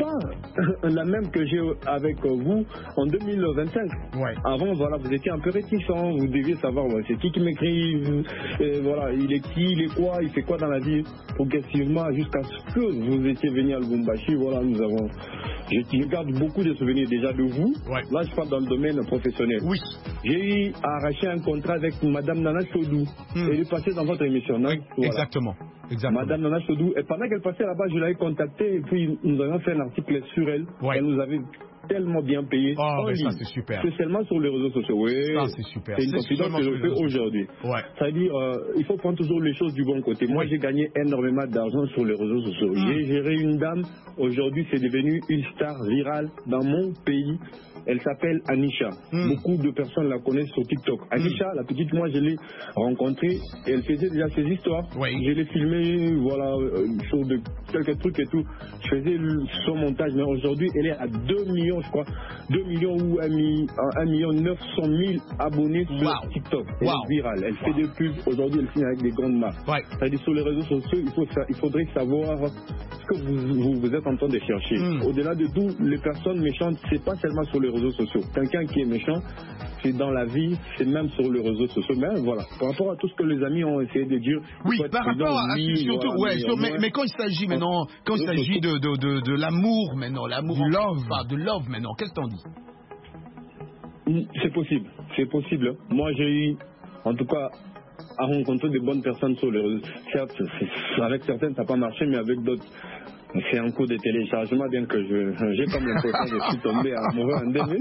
pas la même que j'ai avec vous en 2025. Ouais. Avant, voilà, vous étiez un peu réticent, vous deviez savoir c'est qui m'écrit, voilà, il est qui, il est quoi, il fait quoi dans la vie. Progressivement, jusqu'à ce que vous étiez venu à Lubumbashi, voilà, je garde beaucoup de souvenirs déjà de vous. Ouais. Là, je parle dans le domaine professionnel. Oui. J'ai eu à arracher un contrat avec Madame Nana Chodou. Elle est passée dans votre émission, non? Oui, voilà. Exactement. Madame Nana Chodou. Et pendant qu'elle passait là-bas, je l'avais contactée et puis nous avions fait un article sur elle. Ouais. Elle nous avait tellement bien payé. Oh, mais ça c'est super. Spécialement sur les réseaux sociaux. Oui. Ça c'est super. C'est une confidence que je fais aujourd'hui. Ouais. C'est-à-dire, il faut prendre toujours les choses du bon côté. Moi, j'ai gagné énormément d'argent sur les réseaux sociaux. J'ai géré une dame. Aujourd'hui, c'est devenu une star virale dans mon pays. Elle s'appelle Anisha. Beaucoup de personnes la connaissent sur TikTok. Anisha, la petite, moi, je l'ai rencontrée. Elle faisait déjà ses histoires. Oui. Je l'ai filmée, voilà, sur de quelques trucs et tout. Je faisais son montage. Mais aujourd'hui, elle est à 2 millions, je crois. 2 millions ou 1 million 900 000 abonnés sur TikTok. Elle est virale. Elle fait des pubs. Aujourd'hui, elle signe avec des grandes marques. C'est-à-dire, sur les réseaux sociaux, il faudrait savoir ce que vous êtes en train de chercher. Au-delà de tout, les personnes méchantes, c'est pas seulement sur les réseaux sociaux. Quelqu'un qui est méchant, c'est dans la vie, c'est même sur les réseaux sociaux. Mais voilà, par rapport à tout ce que les amis ont essayé de dire. Oui, par rapport à surtout, voilà, mais quand il s'agit maintenant, quand il s'agit de l'amour maintenant, l'amour de love maintenant, qu'est-ce que t'en dis? C'est possible. Moi, j'ai eu, en tout cas, à rencontrer de bonnes personnes sur les réseaux. Certes, avec certaines, ça n'a pas marché, mais avec d'autres, c'est un coup de téléchargement, bien que j'ai comme l'impression que je suis tombé amoureux en 2000.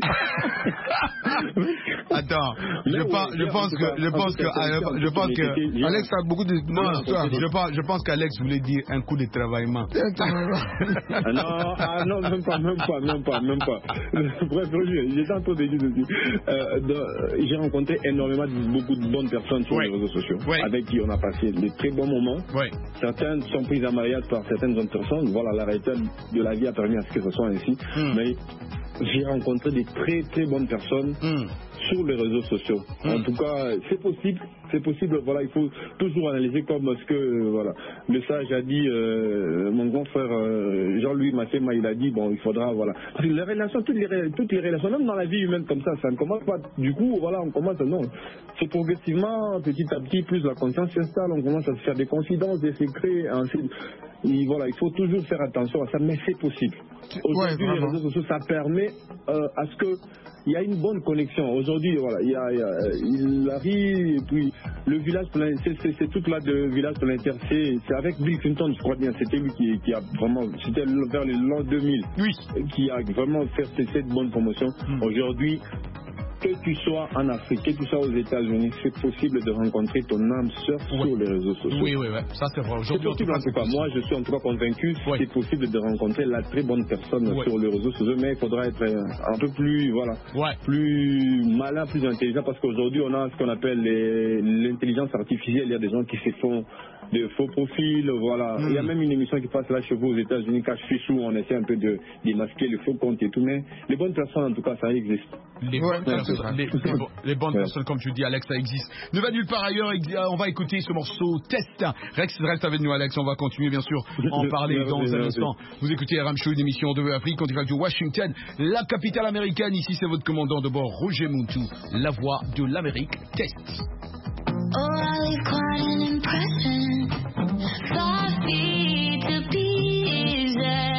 Attends, je pense que Alex a beaucoup de... je pense qu'Alex voulait dire un coup de travaillement. Non, même pas. Bref, j'étais en train de dire aussi. J'ai rencontré énormément beaucoup de bonnes personnes sur les réseaux sociaux, avec qui on a passé de très bons moments. Certaines sont prises en mariage par certaines autres personnes. Voilà, la réalité de la vie a permis à ce que ce soit ainsi. Mais j'ai rencontré des très très bonnes personnes sur les réseaux sociaux. En tout cas, c'est possible. Voilà, il faut toujours analyser comme ce que voilà, le sage a dit. Mon grand frère Jean-Louis Massema, il a dit bon, il faudra voilà. Parce que les relations, toutes les relations, même dans la vie humaine comme ça ne commence pas. Du coup, voilà, on commence non. C'est progressivement, petit à petit, plus la conscience s'installe, on commence à se faire des confidences, des secrets, ensuite. Et voilà, il faut toujours faire attention à ça, mais c'est possible. Aujourd'hui, les réseaux sociaux, ça permet à ce que il y a une bonne connexion. Aujourd'hui, voilà, il arrive, et puis le village planétaire, c'est toute là de village planétaire, c'est avec Bill Clinton, je crois bien, c'était lui qui a vraiment, c'était vers l'an 2000, qui a vraiment fait cette bonne promotion. Aujourd'hui, que tu sois en Afrique, que tu sois aux États-Unis, c'est possible de rencontrer ton âme sœur sur les réseaux sociaux. Oui, ça c'est vrai. C'est possible en tout cas. Moi, je suis en tout cas convaincu que c'est possible de rencontrer la très bonne personne sur les réseaux sociaux, mais il faudra être un peu plus, plus malin, plus intelligent, parce qu'aujourd'hui, on a ce qu'on appelle l'intelligence artificielle. Il y a des gens qui se font de faux profils, voilà. Il y a même une émission qui passe là chez vous aux États-Unis, Cache Fiche, où on essaie un peu de démasquer les faux comptes et tout, mais les bonnes personnes, en tout cas, ça existe. Les bonnes personnes, comme tu dis, Alex, ça existe. Ne va nulle part ailleurs, on va écouter ce morceau Test. Rex, reste avec nous, Alex, on va continuer, bien sûr, à en parler dans un instant. Vous écoutez RM Show, une émission de Afrique, en direct de Washington, la capitale américaine. Ici, c'est votre commandant de bord, Roger Moutou, la voix de l'Amérique. Test. Oh, I leave quite an impression. Thought beat to pieces.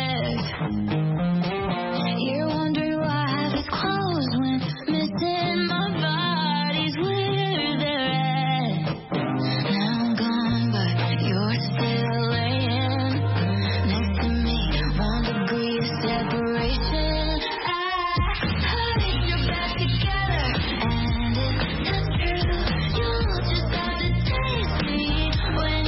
You're wondering why I have these clothes when missing my body's where they're at. Now I'm gone, but you're still laying next to me. 1 degree of separation. I put your back together, and it's true. You just have to taste me when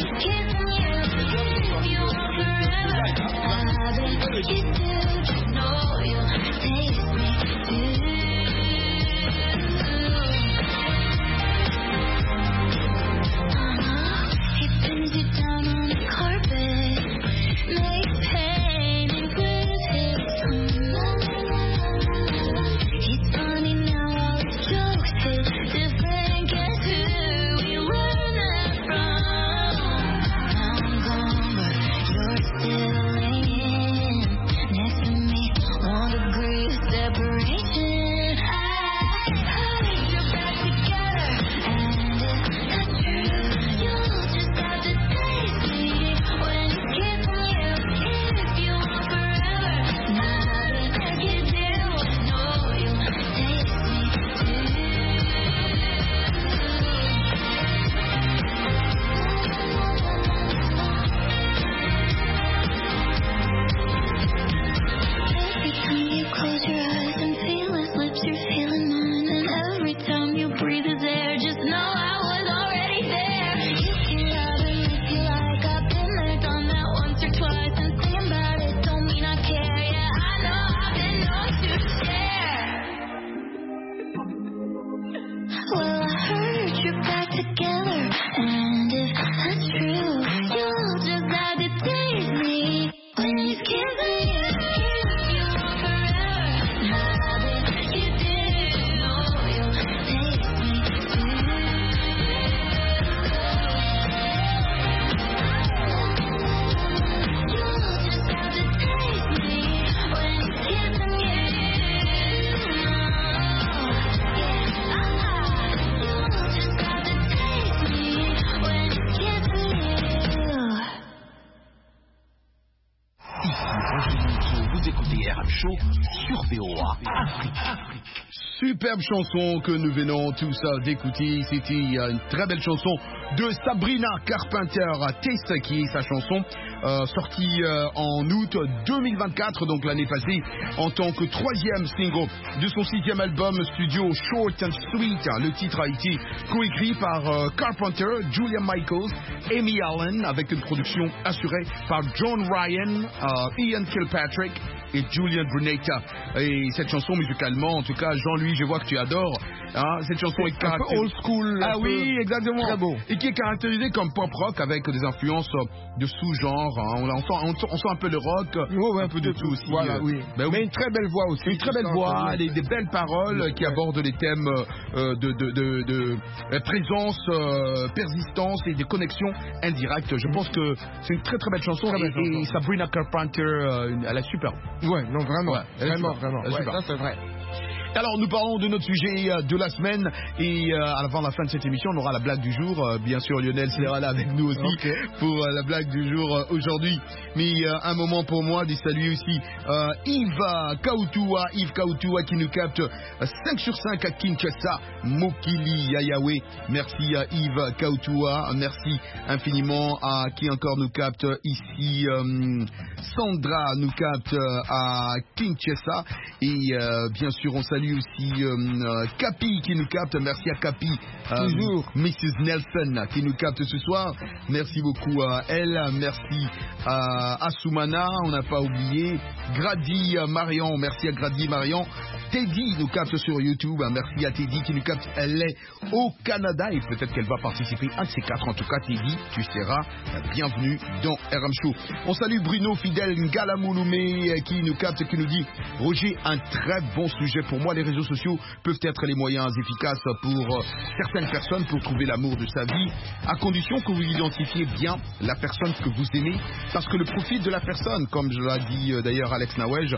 close your eyes and feel his lips, you're feeling mine. And every time you breathe his air, just know I was already there. You can love him if you like, I've been there, done that once or twice. And thinking about it don't mean I care. Yeah, I know I've been known to share. Well, I heard you're back together, and if that's true, you'll just have to taste me when he's kissing you. Kiss you forever. Now that you do, you'll taste me too. You'll just have to taste me when he's kissing you. Vous écoutez RM Show sur VOA Afrique. Superbe chanson que nous venons tous d'écouter. C'était une très belle chanson de Sabrina Carpenter, Taste, qui est sa chanson sortie en août 2024, donc l'année passée, en tant que 3e single de son 6e album studio Short and Sweet. Le titre a été coécrit par Carpenter, Julia Michaels, Amy Allen, avec une production assurée par John Ryan, Ian Kilpatrick et Julian Brunetta. Et cette chanson, musicalement, en tout cas, Jean-Louis, je vois que tu adores. Hein, cette chanson est caractérisée. Old school. Ah oui, exactement. Très beau. Et qui est caractérisée comme pop rock avec des influences de sous-genre. Hein. On sent un peu le rock, un peu de tout aussi. Voilà, oui. Mais une très belle voix aussi. Une très belle voix, des belles paroles qui abordent les thèmes de présence, persistance et de connexion indirecte. Je pense que c'est une très très belle chanson. Et Sabrina Carpenter, elle est super. Ouais, non, vraiment. Ouais, vraiment. Ouais, ça, c'est vrai. Alors nous parlons de notre sujet de la semaine et avant la fin de cette émission on aura la blague du jour. Bien sûr Lionel sera là avec nous aussi pour la blague du jour aujourd'hui. Mais un moment pour moi de saluer aussi Yves Kautua qui nous capte 5 sur 5 à Kinshasa, Mokili Yayawe. Merci à Yves Kautua, merci infiniment à qui encore nous capte ici. Sandra nous capte à Kinshasa et bien sûr on salue aussi Capi qui nous capte. Merci à Capi, toujours Mrs Nelson qui nous capte ce soir. Merci beaucoup à elle. Merci à Soumana, on n'a pas oublié Grady Marion, merci à Grady Marion. Teddy nous capte sur YouTube. Merci à Teddy qui nous capte. Elle est au Canada et peut-être qu'elle va participer à ces 4. En tout cas, Teddy, tu seras bienvenue dans RM Show. On salue Bruno Fidèle Ngalamouloumé qui nous capte, qui nous dit Roger, un très bon sujet. Pour moi, les réseaux sociaux peuvent être les moyens efficaces pour certaines personnes pour trouver l'amour de sa vie, à condition que vous identifiez bien la personne que vous aimez. Parce que le profil de la personne, comme je l'ai dit d'ailleurs Alex Nawej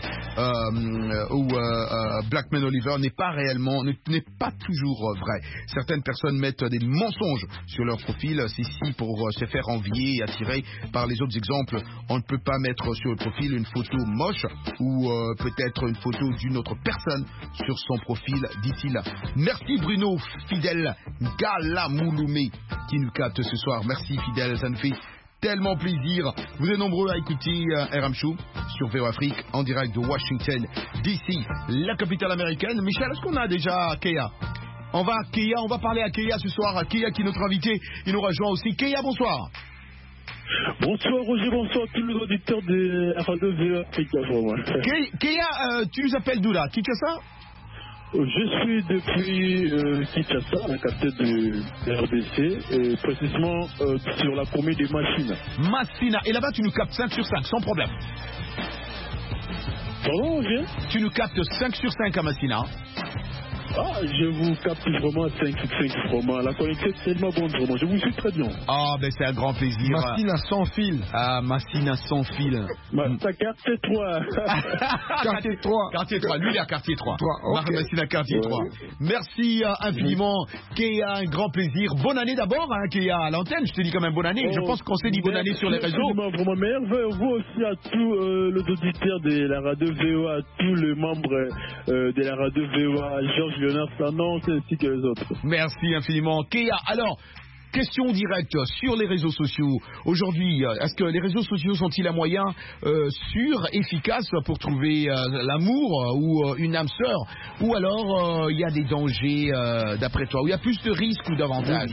ou Blackman Oliver, n'est pas toujours vrai. Certaines personnes mettent des mensonges sur leur profil, c'est pour se faire envier et attirer par les autres exemples. On ne peut pas mettre sur le profil une photo moche ou peut-être une photo d'une autre personne sur son profil, dit-il. Merci Bruno Fidèle Galamouloumé qui nous capte ce soir. Merci Fidèle, ça nous fait tellement plaisir. Vous êtes nombreux à écouter RM Show sur VOA Afrique en direct de Washington DC, la capitale américaine. Michel, est-ce qu'on a déjà Kéa? On va parler à Kéa ce soir. Kéa qui est notre invité, il nous rejoint aussi. Kéa, bonsoir. Bonsoir Roger, bonsoir tous les auditeurs de Radio VOA Afrique. Kéa, tu nous appelles d'où là? Kinshasa? Je suis depuis Kinshasa, la capitale de RDC, et précisément sur la commune de Massina. Et là-bas, tu nous captes 5 sur 5, sans problème. Pardon, Roger? Tu nous captes 5 sur 5 à Massina. Ah, je vous capte vraiment 5 sur 5, vraiment. La connexion est tellement bonne, vraiment. Je vous suis très bien. Ah, ben c'est un grand plaisir. Massina sans fil. Ah, Massina sans fil. Ta quartier 3. Quartier 3. Quartier 3. Lui, il est à quartier 3. Okay. Massina, quartier 3. Merci infiniment, Kéa. Un grand plaisir. Bonne année d'abord, hein, Kéa, à l'antenne. Je te dis quand même bonne année. Je pense qu'on s'est dit bonne année sur les réseaux. Vraiment meilleur. Vous aussi à tous les auditeurs de la radio VOA, à tous les membres de la radio VOA, Georges Léonard Sanon, ainsi que les autres. Merci infiniment. Kéa, alors, question directe sur les réseaux sociaux. Aujourd'hui, est-ce que les réseaux sociaux sont-ils un moyen sûr, efficace pour trouver l'amour ou une âme sœur? Ou alors il y a des dangers d'après toi? Ou il y a plus de risques ou d'avantages?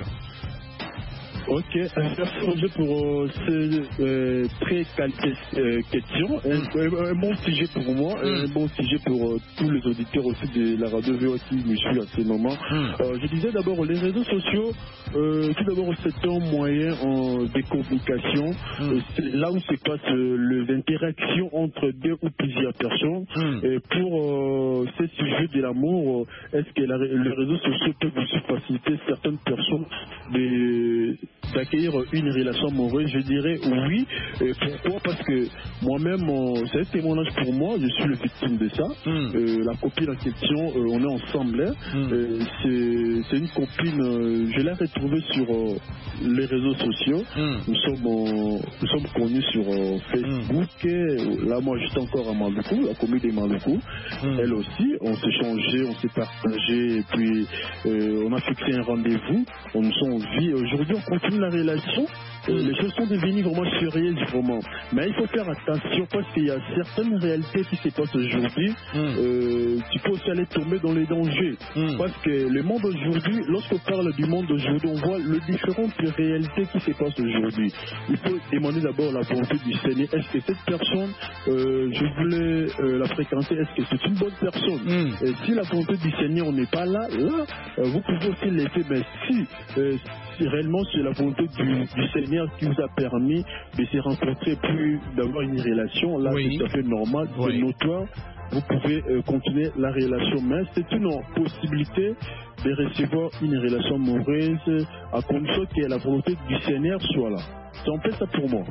Ok, merci Roger pour ces très qualifiées questions. Un bon sujet pour moi, un bon sujet pour tous les auditeurs aussi de la radio VOA qui me suivent à ce moment. Je disais d'abord, les réseaux sociaux, tout d'abord c'est un moyen de communication, c'est là où se passent les interactions entre deux ou plusieurs personnes. Et pour ce sujet de l'amour, est-ce que les réseaux sociaux peuvent aussi faciliter certaines personnes d'accueillir une relation amoureuse? Je dirais oui. Et pourquoi? Parce que moi-même, c'est un témoignage pour moi, je suis le victime de ça. La copine en question, on est ensemble. C'est une copine, je l'ai retrouvée sur les réseaux sociaux. Nous sommes connus sur Facebook. Et là, moi, j'étais encore à Maluku, la commune de Maluku. Elle aussi, on s'est changé, on s'est partagé, et puis on a fixé un rendez-vous. On nous sommes vus. Aujourd'hui, on continue la relation. Les choses sont devenues vraiment sérieuses, vraiment. Mais il faut faire attention parce qu'il y a certaines réalités qui se passent aujourd'hui. Tu peux aussi aller tomber dans les dangers. Parce que le monde aujourd'hui, lorsqu'on parle du monde aujourd'hui, on voit les différentes réalités qui se passent aujourd'hui. Il faut demander d'abord la volonté du Seigneur. Est-ce que cette personne, je voulais la fréquenter, est-ce que c'est une bonne personne? Et si la volonté du Seigneur n'est pas là, vous pouvez aussi laisser. Mais si réellement c'est la volonté du Seigneur qui vous a permis de se rencontrer puis d'avoir une relation, là c'est tout à fait normal, c'est notoire, vous pouvez continuer la relation, mais c'est une possibilité de recevoir une relation amoureuse à condition que la volonté du Seigneur soit là. C'est un peu ça pour moi.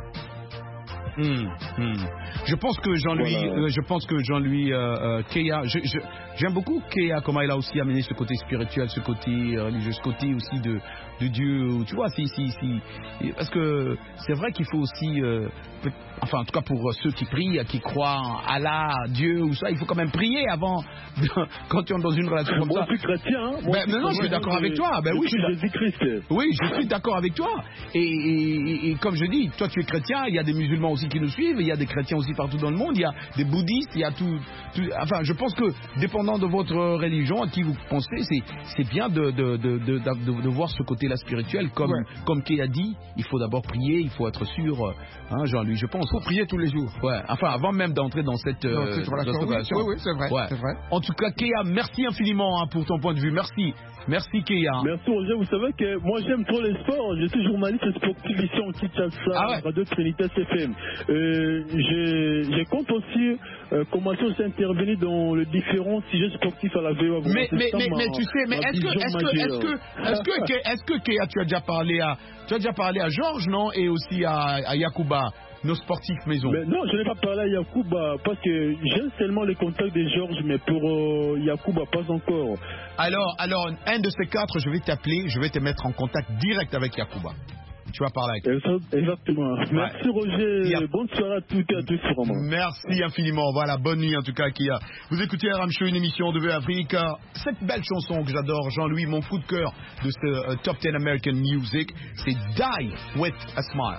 Je pense que Jean-Louis, Kéa, j'aime beaucoup Kéa, comment il a aussi amené ce côté spirituel, ce côté religieux, ce côté aussi de Dieu, tu vois, parce que c'est vrai qu'il faut aussi, enfin en tout cas pour ceux qui prient, qui croient en Allah, Dieu ou ça, il faut quand même prier avant, quand tu es dans une relation comme ça. Moi je suis chrétien, hein. Non, je suis d'accord avec toi. Oui, je suis d'accord avec toi. Et comme je dis, toi tu es chrétien, il y a des musulmans aussi qui nous suivent, il y a des chrétiens aussi partout dans le monde, il y a des bouddhistes, il y a tout. Enfin, je pense que dépendant de votre religion, à qui vous pensez, c'est bien de voir ce côté-là spirituel, comme Kay a dit, il faut d'abord prier, il faut être sûr, hein, Jean-Louis, je pense. Il faut prier tous les jours. Ouais, enfin, avant même d'entrer dans cette relation. Oui, c'est vrai, c'est vrai. En tout cas, Kéa, merci infiniment pour ton point de vue. Merci Kéa. Merci Roger, vous savez que moi j'aime trop les sports, je suis journaliste sportif ici en Kinshasa, Radio Trinité FM. Je compte aussi commencer aussi à intervenir dans les différents sujets sportifs à la VOA. Mais tu sais, mais est-ce que Kéa, tu as déjà parlé à Georges, non, et aussi à Yacouba, nos sportifs maison? Mais non, je n'ai pas parlé à Yacouba parce que j'ai seulement les contacts de Georges, mais pour Yacouba, pas encore. Alors, un de ces quatre, je vais t'appeler, je vais te mettre en contact direct avec Yacouba. Tu vas parler avec lui. Exactement. Merci Roger. Bonne soirée à toutes et à tous. Merci infiniment. Voilà, bonne nuit en tout cas. Vous écoutez RM Show, une émission de VOA Afrique. Cette belle chanson que j'adore, Jean-Louis, mon coup de cœur de ce Top 10 American Music, c'est Die With a Smile.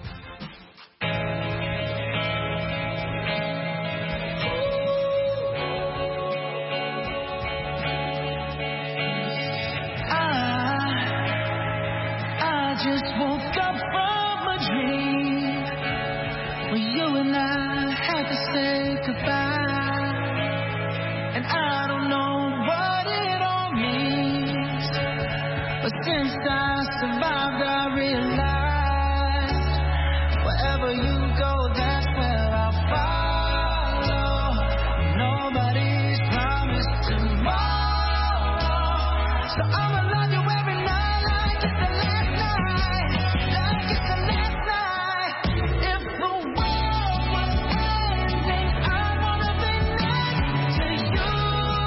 I just woke up from a dream where you and I had to say goodbye, and I don't know what it all means, but since I survived I realized wherever you go that's where I'll follow. Nobody's promised tomorrow, so I'ma love you every night like it's the last. If the world was ending, I wanna be next to you.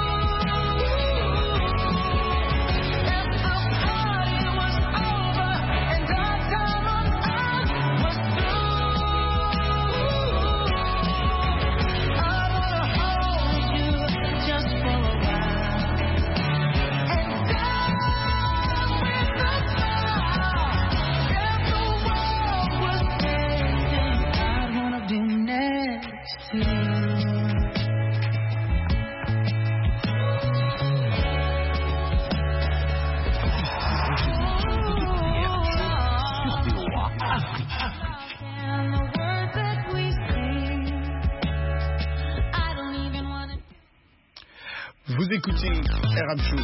Vous écoutez RM Show.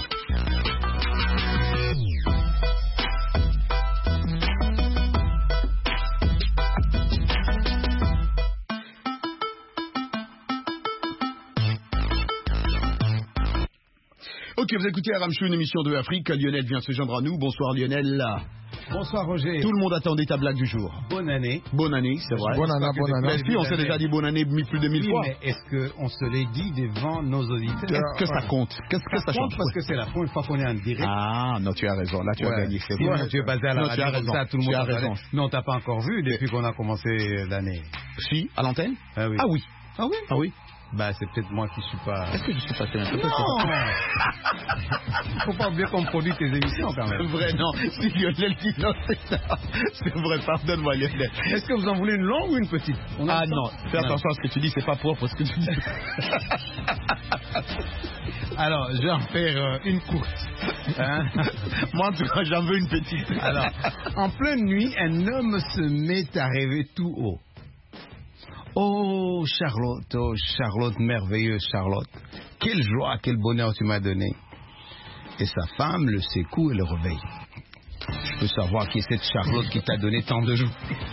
Ok, vous écoutez RM Show, une émission de Afrique. Lionel vient se joindre à nous. Bonsoir Lionel. Bonsoir Roger. Tout le monde attendait ta blague du jour. Bonne année. Bonne année, c'est vrai. Bonne année. Merci, on s'est déjà dit bonne année plus de 1000 fois. Mais est-ce qu'on se l'est dit devant nos auditeurs? Est-ce que ça compte? Qu'est-ce que ça change? Parce que c'est la première fois qu'on est en direct. Ah, non, tu as raison. Là, tu as gagné. C'est vrai. Tu es basé à la radio, comme ça, tout le monde a raison. Non, t'as pas encore vu depuis qu'on a commencé l'année. Si, à l'antenne? Ah oui. Ah oui. Ah oui? Ah oui. Bah, c'est peut-être moi qui suis pas... Est-ce que je suis pas très Non. Faut pas oublier qu'on produit tes émissions quand même. C'est vrai, non. Si Lionel dit non, c'est ça. C'est vrai, pardonne-moi Lionel. Est-ce que vous en voulez une longue ou une petite? Ah non, fais attention à ce que tu dis, c'est pas propre ce que tu dis. Alors, je vais en faire une courte. Hein? Moi, en tout cas, j'en veux une petite. Alors, en pleine nuit, un homme se met à rêver tout haut. Oh Charlotte, merveilleuse Charlotte, quelle joie, quel bonheur tu m'as donné. Et sa femme le secoue et le réveille. Je peux savoir qui est cette Charlotte qui t'a donné tant de joie.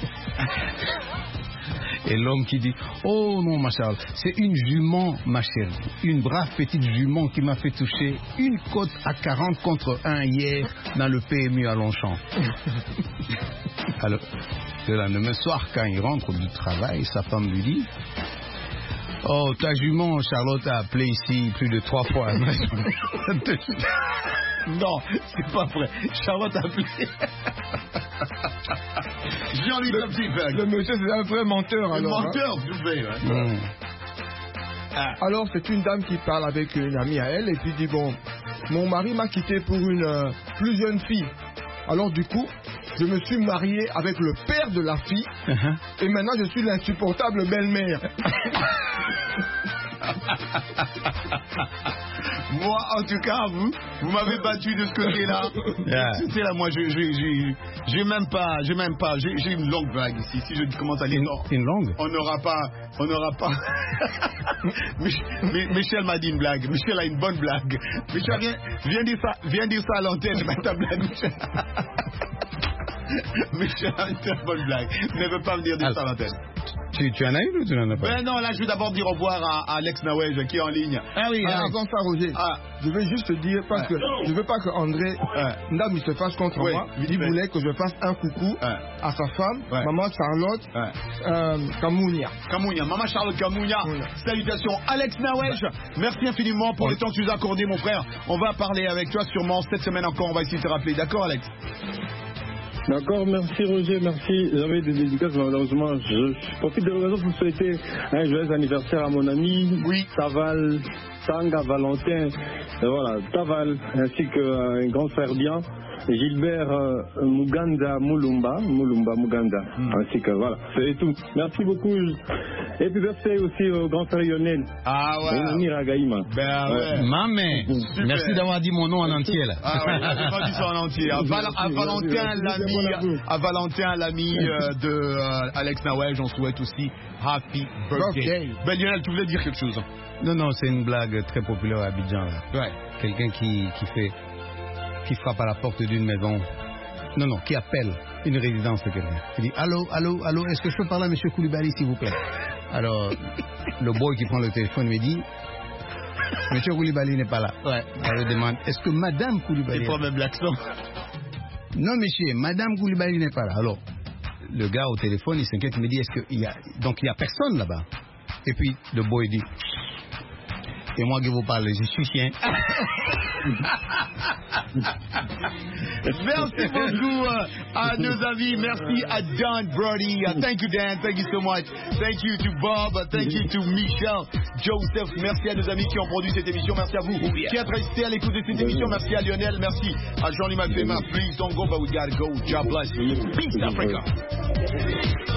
Et l'homme qui dit, oh non ma Charlotte, c'est une jument ma chérie, une brave petite jument qui m'a fait toucher une cote à 40 contre 1 hier dans le PMU à Longchamp. Alors, le lendemain soir, quand il rentre du travail, sa femme lui dit, oh, ta jument Charlotte a appelé ici plus de 3 fois. Non, c'est pas vrai. Charlotte a appelé. Jean-Louis Topsy-Bug. Le monsieur, c'est un vrai menteur, alors. Un menteur, tu fais, ouais. Alors, c'est une dame qui parle avec une amie à elle et puis dit, bon, mon mari m'a quitté pour une plus jeune fille. Alors, du coup, je me suis marié avec le père de la fille et maintenant, je suis l'insupportable belle-mère. Moi, en tout cas, vous m'avez battu de ce côté-là. C'est là, moi, j'ai même pas, j'ai une longue vague ici. Si je commence à dire non, une longue, on n'aura pas. Michel m'a dit une blague. Michel a une bonne blague. Michel, viens dire ça à l'antenne, ta blague, Michel. Michel a une très bonne blague. Ne veut pas me dire ça à l'antenne. Tu en as une ou tu n'en as pas? Ben non, là je vais d'abord dire au revoir à Alex Nawej qui est en ligne. Ah oui, avant ça, Roger, je veux juste te dire, parce que je veux pas que André Ndam il se fasse contre moi. Il voulait que je fasse un coucou à sa femme, maman Charlotte Kamounia. Maman Charlotte Kamounia. Salutations Alex Nawej. Merci infiniment pour le temps que tu nous as accordé, mon frère. On va parler avec toi sûrement cette semaine encore, on va essayer de te rappeler. D'accord, Alex? D'accord, merci Roger, merci. J'avais des dédicaces, malheureusement. Je profite de l'occasion pour souhaiter un joyeux anniversaire à mon ami Taval, Tanga Valentin, voilà, Taval, ainsi qu'un grand frère bien, Gilbert Muganda Mulumba Muganda, ainsi que voilà, c'est tout. Merci beaucoup. Et puis merci aussi au grand frère Lionel. Ah ouais. Ragaïma. Ben ouais. Maman, merci d'avoir dit mon nom en entier là. Ah ouais, j'ai pas dit ça en entier. À Valentin, l'ami de Alex Nawej, on souhaite aussi Happy Birthday. Ben Lionel, tu voulais dire quelque chose? Non, c'est une blague très populaire à Abidjan là. Ouais. Quelqu'un qui frappe à la porte d'une maison. Non, qui appelle une résidence de quelqu'un. Il dit allô, est-ce que je peux parler à M. Koulibaly s'il vous plaît? Alors, le boy qui prend le téléphone me dit M. Koulibaly n'est pas là. Ouais. Elle demande est-ce que Madame Koulibaly. Il prend même l'accent. Non, monsieur, Madame Koulibaly n'est pas là. Alors, le gars au téléphone, il s'inquiète, il me dit est-ce qu'il y a. Donc, il n'y a personne là-bas. Et puis, le boy dit c'est moi qui vous parle, je suis chien. Merci beaucoup à nos amis. Merci à Dan Brody. Thank you, Dan. Thank you so much. Thank you to Bob. Thank you to Michel Joseph. Merci à nos amis qui ont produit cette émission. Merci à vous qui êtes restés à l'écoute de cette émission. Merci à Lionel. Merci à Jean-Louis Mafema. Please don't go, but we gotta go. God bless you. Peace, Africa.